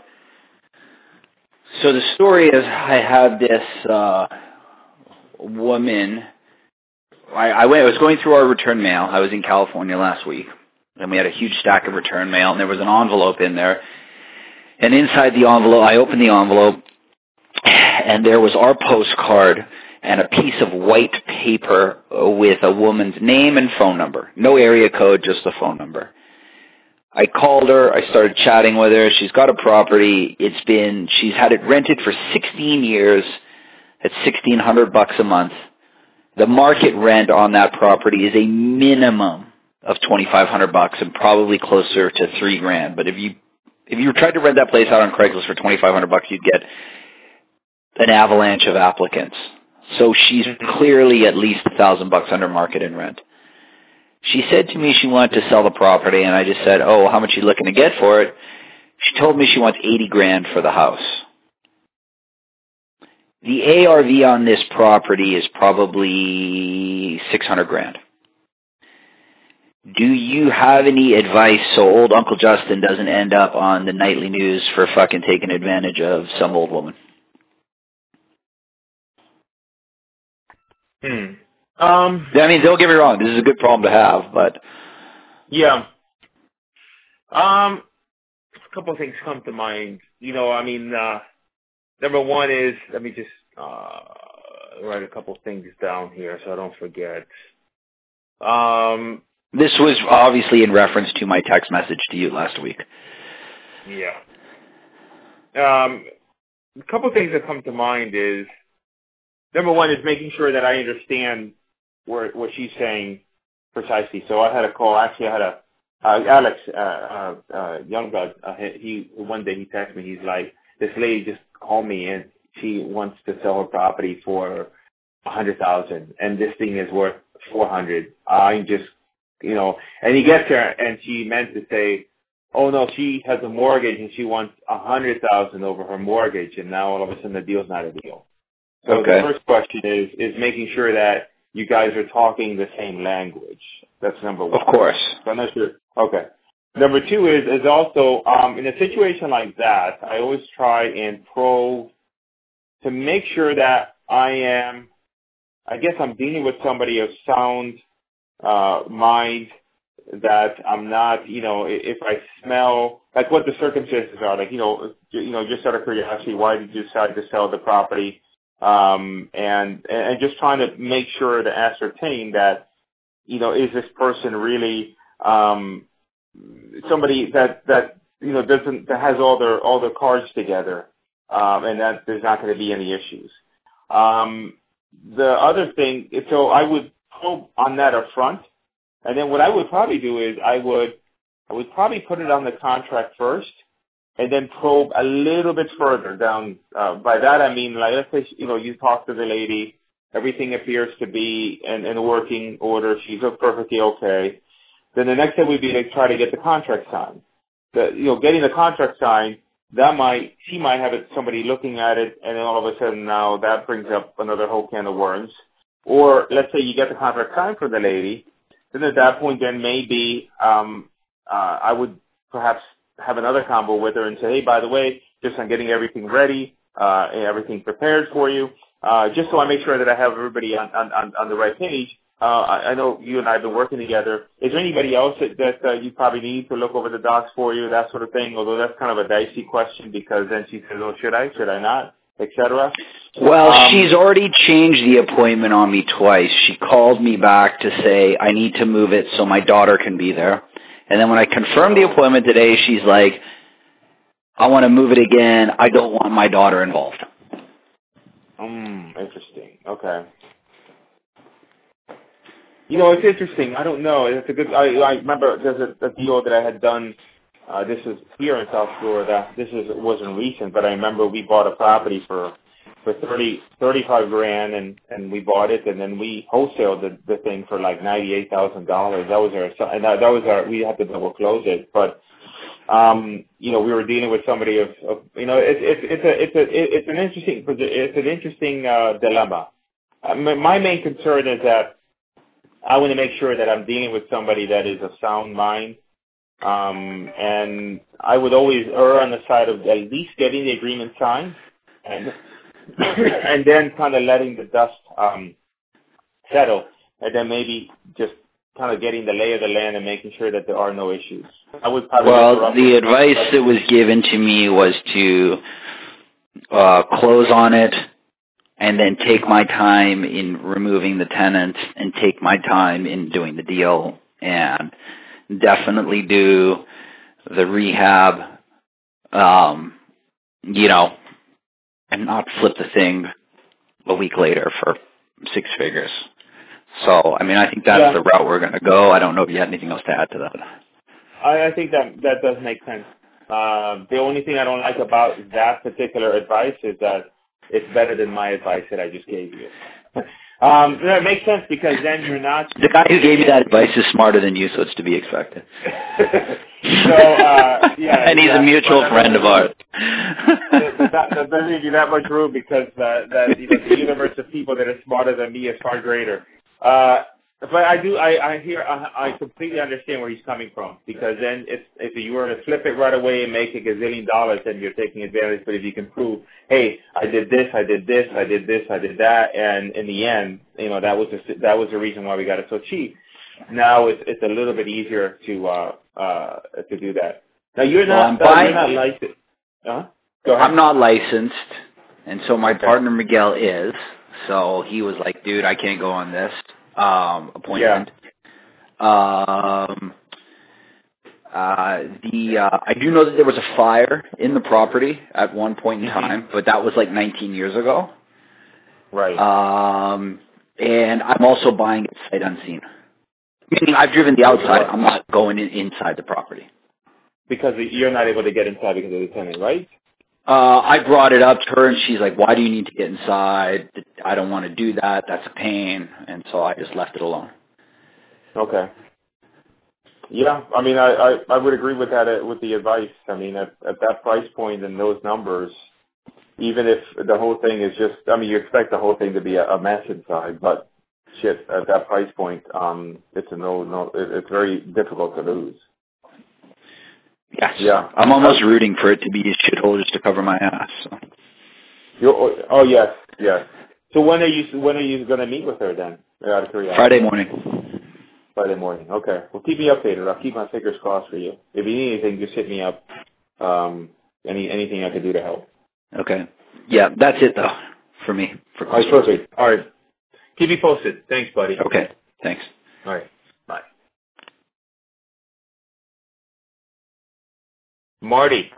S5: So the story is I have this uh, woman... I, I went. I was going through our return mail. I was in California last week, and we had a huge stack of return mail, and there was an envelope in there. And inside the envelope, I opened the envelope, and there was our postcard and a piece of white paper with a woman's name and phone number. No area code, just the phone number. I called her. I started chatting with her. She's got a property. It's been. She's had it rented for sixteen years at sixteen hundred bucks a month. The market rent on that property is a minimum of twenty-five hundred bucks and probably closer to three grand. But if you if you tried to rent that place out on Craigslist for twenty-five hundred bucks, you'd get an avalanche of applicants. So she's clearly at least a thousand bucks under market in rent. She said to me she wanted to sell the property, and I just said, "Oh, how much are you looking to get for it?" She told me she wants eighty grand for the house. The A R V on this property is probably six hundred grand. Do you have any advice so old Uncle Justin doesn't end up on the nightly news for fucking taking advantage of some old woman?
S1: Hmm. Um.
S5: I mean, don't get me wrong. This is a good problem to have, but...
S1: Yeah. Um. A couple of things come to mind. You know, I mean, uh, number one is, let me just uh, write a couple of things down here so I don't forget. Um.
S5: This was obviously in reference to my text message to you last week.
S1: Yeah. Um. A couple of things that come to mind is, number one is making sure that I understand where, what she's saying precisely. So I had a call. Actually, I had a uh, Alex, uh, uh, uh, Youngblood. Uh, he one day he texted me. He's like, "This lady just called me and she wants to sell her property for a hundred thousand, and this thing is worth four hundred. I just, you know." And he gets there, and she meant to say, "Oh no, she has a mortgage and she wants a hundred thousand over her mortgage, and now all of a sudden the deal's not a deal." So
S5: Okay.
S1: the first question is is making sure that you guys are talking the same language. That's number one.
S5: Of course.
S1: So I'm not sure. Okay. Number two is is also um, in a situation like that, I always try and probe to make sure that I am I guess I'm dealing with somebody of sound uh, mind, that I'm not, you know, if I smell, like what the circumstances are, like, you know, you know, just out of curiosity, why did you decide to sell the property? Um, and, and just trying to make sure to ascertain that, you know, is this person really, um, somebody that, that, you know, doesn't, that has all their, all their cards together, um, and that there's not going to be any issues. Um, the other thing, so I would probe on that up front. And then what I would probably do is I would I would probably put it on the contract first, and then probe a little bit further down. Uh, by that I mean, like, let's say, you know, you talk to the lady, everything appears to be in, in working order, she's perfectly okay. Then the next step would be to try to get the contract signed. The, you know, getting the contract signed, that might she might have it, somebody looking at it, and then all of a sudden now that brings up another whole can of worms. Or let's say you get the contract signed for the lady. Then at that point, then maybe um, uh, I would perhaps have another combo with her and say, hey, by the way, just I'm getting everything ready, uh, and everything prepared for you, uh, just so I make sure that I have everybody on, on, on the right page. Uh, I, I know you and I have been working together. Is there anybody else that, that uh, you probably need to look over the docs for you, that sort of thing? Although that's kind of a dicey question, because then she says, oh, should I, should I not, et cetera.
S5: Well,
S1: um,
S5: she's already changed the appointment on me twice. She called me back to say I need to move it so my daughter can be there. And then when I confirmed the appointment today, she's like, I want to move it again. I don't want my daughter involved.
S1: Hmm, interesting. Okay. You know, it's interesting. I don't know. It's a good. I, I remember there's a, a deal that I had done. Uh, this is here in South Florida. This is wasn't recent, but I remember we bought a property for for thirty thirty five grand, and and we bought it, and then we wholesaled the, the thing for like ninety eight thousand dollars. That was our, and that, that was our. We had to double close it, but um, you know, we were dealing with somebody of, of you know, it's it's it's a it's a it's an interesting it's an interesting uh, dilemma. Uh, my, my main concern is that I want to make sure that I'm dealing with somebody that is of sound mind. Um, and I would always err on the side of at least getting the agreement signed, and and then kind of letting the dust um, settle, and then maybe just kind of getting the lay of the land and making sure that there are no issues. I would probably
S5: well, the advice that was given to me was to uh, close on it, and then take my time in removing the tenants, and take my time in doing the deal, and definitely do the rehab, um, you know, and not flip the thing a week later for six figures. So, I mean, I think that's yeah. the route we're going to go. I don't know if you had anything else to add to that.
S1: I, I think that that does make sense. Uh, the only thing I don't like about that particular advice is that it's better than my advice that I just gave you. Um, that makes sense, because then you're not...
S5: The guy who gave you that advice is smarter than you, so it's to be expected.
S1: so, uh, yeah.
S5: And he's yeah, a mutual friend of ours.
S1: That doesn't give you that much room, because uh, that, you know, the universe of people that are smarter than me is far greater. Uh, but I do, I, I hear, I, I completely understand where he's coming from, because then if, if you were to flip it right away and make a gazillion dollars, then you're taking advantage. But if you can prove, hey, I did this, I did this, I did this, I did that, and in the end, you know, that was the, that was the reason why we got it so cheap. Now it's it's a little bit easier to uh uh to do that. Now you're not
S5: well,
S1: uh, you're not licensed. Huh? Go ahead.
S5: I'm not licensed, and so my okay. partner Miguel is. So he was like, "Dude, I can't go on this um appointment." Yeah. Um. Uh, the uh, I do know that there was a fire in the property at one point in mm-hmm. time, but that was like nineteen years ago.
S1: Right.
S5: Um, and I'm also buying it sight unseen. Meaning I've driven the outside. I'm not going in, inside the property.
S1: Because you're not able to get inside because of the tenant, right?
S5: Uh, I brought it up to her, and she's like, "Why do you need to get inside? I don't want to do that. That's a pain." And so I just left it alone.
S1: Okay. Yeah, I mean, I, I, I would agree with that, uh, with the advice. I mean, at, at that price point and those numbers, even if the whole thing is just, I mean, you expect the whole thing to be a, a mess inside, but shit, at that price point, um, it's a no, no, it, it's very difficult to lose.
S5: Yes.
S1: Yeah.
S5: I'm almost rooting for it to be a shithole just to cover my ass. So.
S1: You're, oh, yes, yes. So when are you when are you going to meet with her then? Out of curiosity.
S5: Friday morning.
S1: Friday morning. Okay. Well, keep me updated. I'll keep my fingers crossed for you. If you need anything, just hit me up. Um, any anything I can do to help.
S5: Okay. Yeah, that's it though for me. For
S1: All right, perfect. All right. Keep me posted. Thanks, buddy.
S5: Okay. Thanks.
S1: All right. Bye. Marty.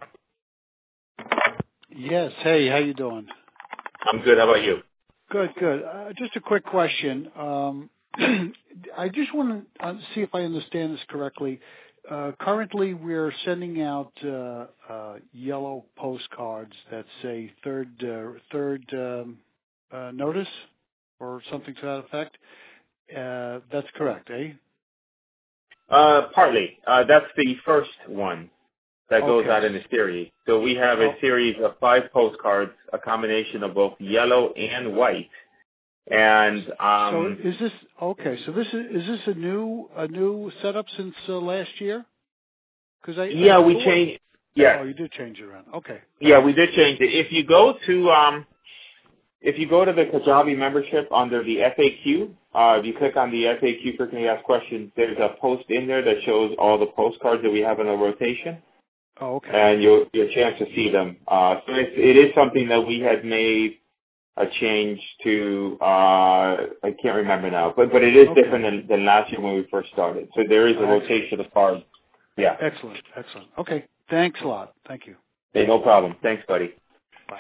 S6: Yes. Hey, how you doing?
S1: I'm good. How about you?
S6: Good, good. Uh, just a quick question. Um, I just want to uh, see if I understand this correctly. Uh, currently, we're sending out uh, uh, yellow postcards that say third uh, third um, uh, notice or something to that effect. Uh, that's correct, eh?
S1: Uh, partly. Uh, that's the first one that goes
S6: Okay.
S1: out in the series. So we have a
S6: Oh.
S1: series of five postcards, a combination of both yellow and white. And um,
S6: so is this okay? So this is is this a new a new setup since uh, last year? Because I
S1: yeah,
S6: I
S1: we
S6: thought-
S1: changed. Yeah,
S6: Oh, you did change it around. Okay.
S1: yeah, we did change it. If you go to um, if you go to the Kajabi membership under the F A Q, uh, if you click on the F A Q frequently asked questions, there's a post in there that shows all the postcards that we have in a rotation.
S6: Oh, okay.
S1: And you'll you'll chance to see them. Uh, so it's, it is something that we had made a change to. Uh, I can't remember now, but but it is
S6: Okay.
S1: different than, than last year when we first started. So there is a
S6: Excellent.
S1: rotation of cards. Yeah.
S6: Excellent. Excellent. Okay. Thanks a lot. Thank you.
S1: Hey, no problem. Thanks, buddy.
S6: Bye.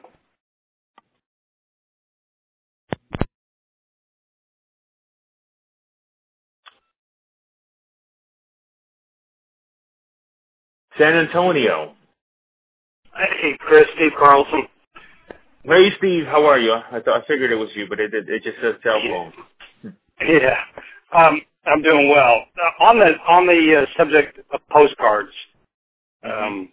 S1: San Antonio.
S4: Hey, Chris, Steve Carlson.
S1: Hey, Steve. How are you? I thought I figured it was you, but it it, it just says cell phone.
S4: Yeah, um, I'm doing well. Uh, on the on the uh, subject of postcards, um,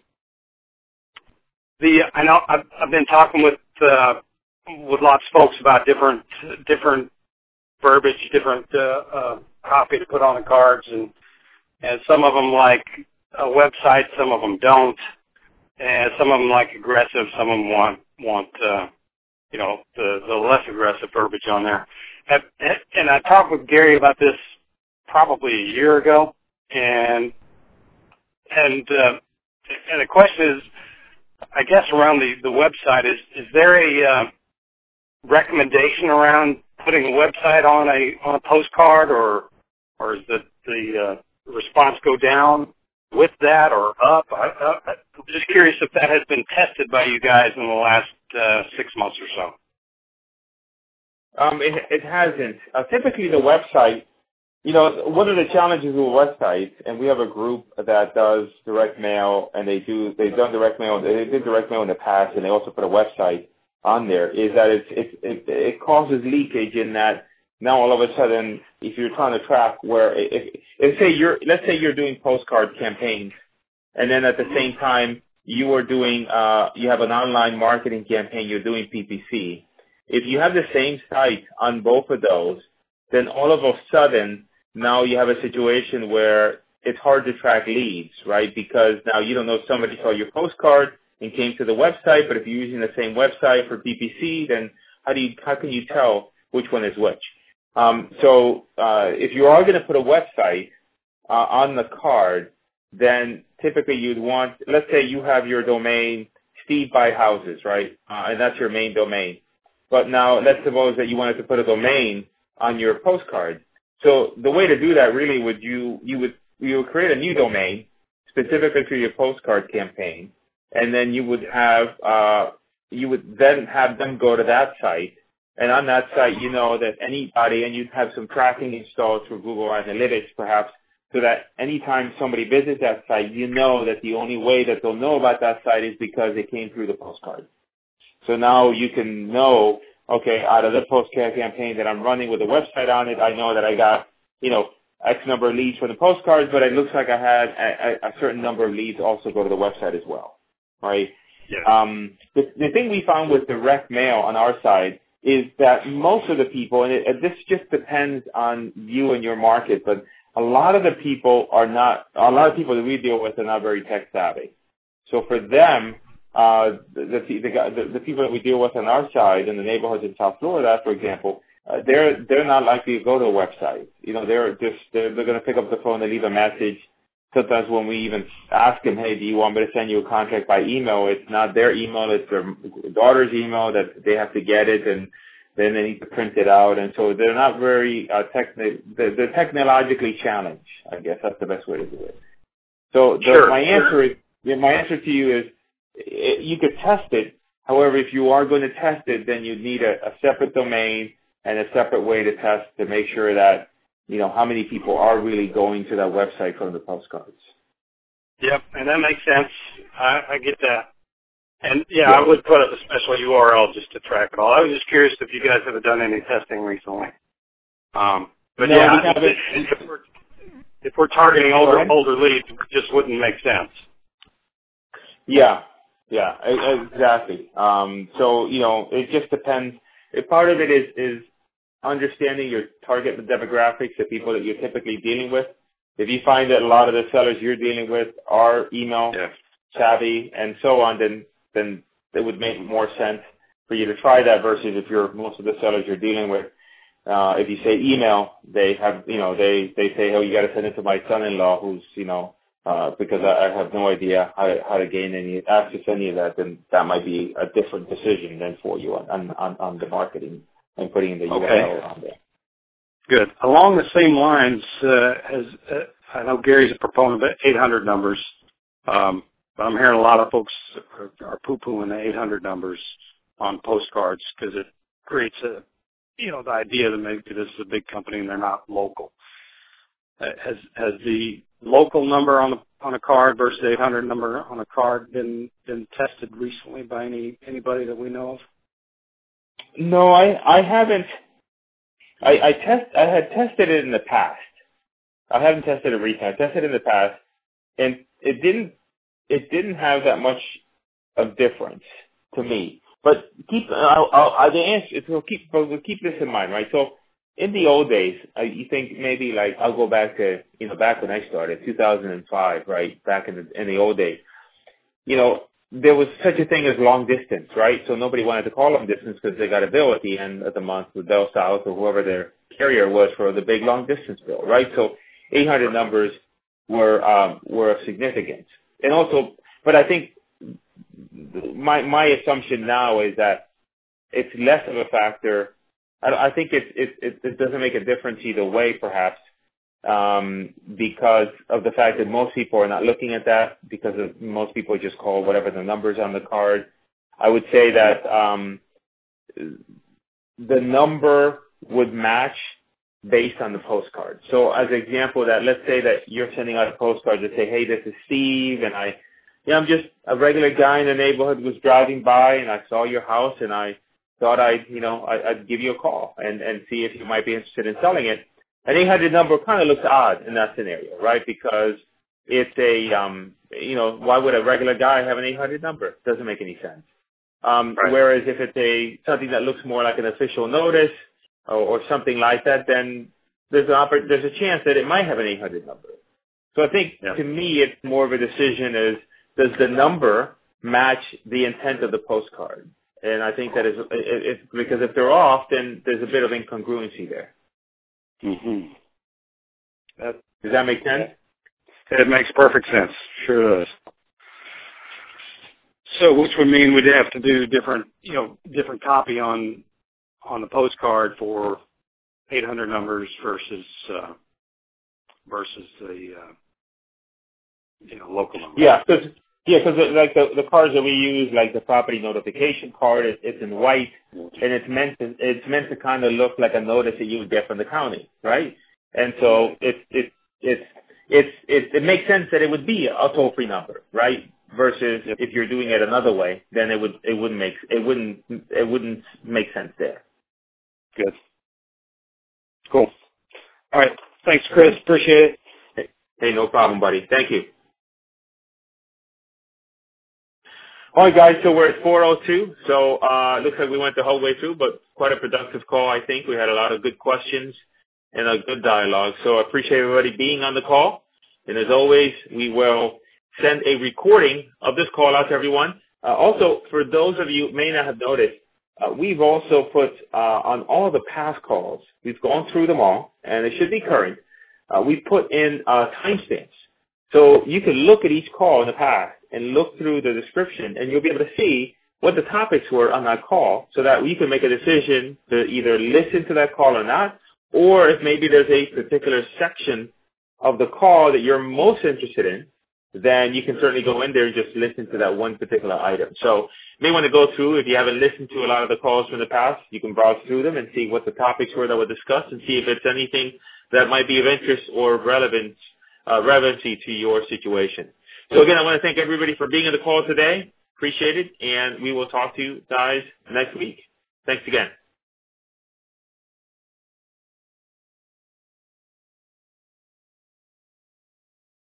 S4: the I know I've, I've been talking with uh, with lots of folks about different different verbiage, different uh, uh, copy to put on the cards, and and some of them like a website, some of them don't, and some of them like aggressive, some of them want want uh, you know the the less aggressive verbiage on there. And, and I talked with Gary about this probably a year ago, and and uh, and the question is, I guess around the, the website is is there a uh, recommendation around putting a website on a on a postcard, or or is the the uh, response go down with that or up? I, I, I'm just curious if that has been tested by you guys in the last uh, six months or so.
S1: Um, it, it hasn't. Uh, typically, the website, you know, one of the challenges with websites, and we have a group that does direct mail, and they do, they've done direct mail, they did direct mail in the past, and they also put a website on there, is that it's, it's, it, it causes leakage in that now all of a sudden, if you're trying to track where, if, if say you're, let's say you're doing postcard campaigns, and then at the same time, you are doing, uh, you have an online marketing campaign, you're doing P P C. If you have the same site on both of those, then all of a sudden, now you have a situation where it's hard to track leads, right? Because now you don't know if somebody saw your postcard and came to the website, but if you're using the same website for P P C, then how do you, how can you tell which one is which? Um, so uh, if you are going to put a website uh, on the card, then typically you'd want, let's say you have your domain, Steve Buy Houses, right? Uh, and that's your main domain. But now let's suppose that you wanted to put a domain on your postcard. So the way to do that really would you you would you would create a new domain specifically for your postcard campaign, and then you would have uh, you would then have them go to that site, and on that site you know that anybody, and you'd have some tracking installed through Google Analytics perhaps, so that anytime somebody visits that site, you know that the only way that they'll know about that site is because they came through the postcard. So now you can know, okay, out of the postcard campaign that I'm running with a website on it, I know that I got, you know, X number of leads for the postcards, but it looks like I had a, a certain number of leads also go to the website as well, right?
S4: Yeah.
S1: Um, the, the thing we found with direct mail on our side is that most of the people, and it, this just depends on you and your market, but a lot of the people are not, a lot of people that we deal with are not very tech savvy. So for them, uh, the, the, the, the people that we deal with on our side in the neighborhoods in South Florida, for example, uh, they're they're not likely to go to a website. You know, they're just they're, they're going to pick up the phone and leave a message. Sometimes when we even ask them, hey, do you want me to send you a contract by email? It's not their email, it's their daughter's email that they have to get it, and then they need to print it out. And so they're not very uh, techni- they're, they're technologically challenged, I guess. That's the best way to do it. So the,
S4: sure.
S1: my answer is, yeah, my answer to you is it, you could test it. However, if you are going to test it, then you need a, a separate domain and a separate way to test to make sure that, you know, how many people are really going to that website from the postcards.
S4: Yep, and that makes sense. I, I get that. And, yeah,
S1: yeah,
S4: I would put a special U R L just to track it all. I was just curious if you guys have done any testing recently. Um, but,
S1: no,
S4: yeah,
S1: we haven't.
S4: if we're, if we're targeting older older leads, it just wouldn't make sense.
S1: Yeah, yeah, exactly. Um, so, you know, it just depends. Part of it is, is understanding your target demographics, the people that you're typically dealing with. If you find that a lot of the sellers you're dealing with are email
S4: yeah.
S1: savvy and so on, then then it would make more sense for you to try that versus if you're most of the sellers you're dealing with. Uh, if you say email, they have, you know, they, they say, oh, you got to send it to my son-in-law who's, you know, uh, because I, I have no idea how to, how to gain any access to any of that, then that might be a different decision than for you on, on, on the marketing and putting the
S4: okay.
S1: U R L on there.
S4: Good. Along the same lines, uh, as uh, I know Gary's a proponent of eight hundred numbers, um, but I'm hearing a lot of folks are, are poo-pooing the eight hundred numbers on postcards because it creates a, you know, the idea that maybe this is a big company and they're not local. Uh, has has the local number on the on a card versus eight hundred number on a card been been tested recently by any anybody that we know of?
S1: No, I I haven't. I, I test I had tested it in the past. I haven't tested it recently. I tested it in the past, and it didn't it didn't have that much of difference to me. But keep I'll, I'll, the answer. We'll keep we'll keep this in mind, right? So in the old days, uh, you think maybe like I'll go back to you know back when I started, two thousand five, right? Back in the in the old days, you know. There was such a thing as long distance, right? So nobody wanted to call long distance because they got a bill at the end of the month with Bell South or whoever their carrier was for the big long distance bill, right? So eight hundred numbers were um, were of significance, and also, but I think my my assumption now is that it's less of a factor. I, I think it, it it it doesn't make a difference either way, perhaps. Um, because of the fact that most people are not looking at that, because of most people just call whatever the numbers on the card. I would say that um, the number would match based on the postcard. So as an example, that let's say that you're sending out a postcard to say, hey, this is Steve, and I, yeah, I'm just a regular guy in the neighborhood who was driving by, and I saw your house, and I thought I'd, you know, I'd give you a call and, and see if you might be interested in selling it. An eight hundred number kind of looks odd in that scenario, right? Because it's a, um, you know, why would a regular guy have an eight hundred number? It doesn't make any sense. Um,
S4: right.
S1: Whereas if it's a something that looks more like an official notice or, or something like that, then there's an oppor- there's a chance that it might have an eight hundred number. So I think
S4: yeah.
S1: to me, it's more of a decision is does the number match the intent of the postcard? And I think that is it, it, because if they're off, then there's a bit of incongruency there.
S4: Mm-hmm. That,
S1: Does that make sense?
S4: It makes perfect sense. Sure does. So, which would mean we'd have to do different, you know, different copy on on the postcard for eight hundred numbers versus uh, versus the uh, you know local numbers.
S1: Yeah, because yeah, because like the the cards that we use, like the property notification card, it, it's in white, and it's meant to it's meant to kind of look like a notice that you would get from the county, right? And so it it it's it's it, it makes sense that it would be a toll free number, right? Versus
S4: yep.
S1: if you're doing it another way, then it would it wouldn't make it wouldn't it wouldn't make sense there.
S4: Good. Cool. All right. Thanks, Chris. Appreciate it.
S1: Hey, hey no problem, buddy. Thank you. All right, guys, so we're at four oh two. So uh looks like we went the whole way through, but quite a productive call, I think. We had a lot of good questions and a good dialogue. So I appreciate everybody being on the call. And as always, we will send a recording of this call out to everyone. Uh, also, for those of you who may not have noticed, uh, we've also put uh, on all the past calls, we've gone through them all, and it should be current. Uh, we've put in uh, timestamps. So you can look at each call in the past and look through the description, and you'll be able to see what the topics were on that call so that you can make a decision to either listen to that call or not, or if maybe there's a particular section of the call that you're most interested in, then you can certainly go in there and just listen to that one particular item. So you may want to go through, if you haven't listened to a lot of the calls from the past, you can browse through them and see what the topics were that were discussed and see if it's anything that might be of interest or relevance, uh, relevancy to your situation. So again, I want to thank everybody for being on the call today. Appreciate it, and we will talk to you guys next week. Thanks again.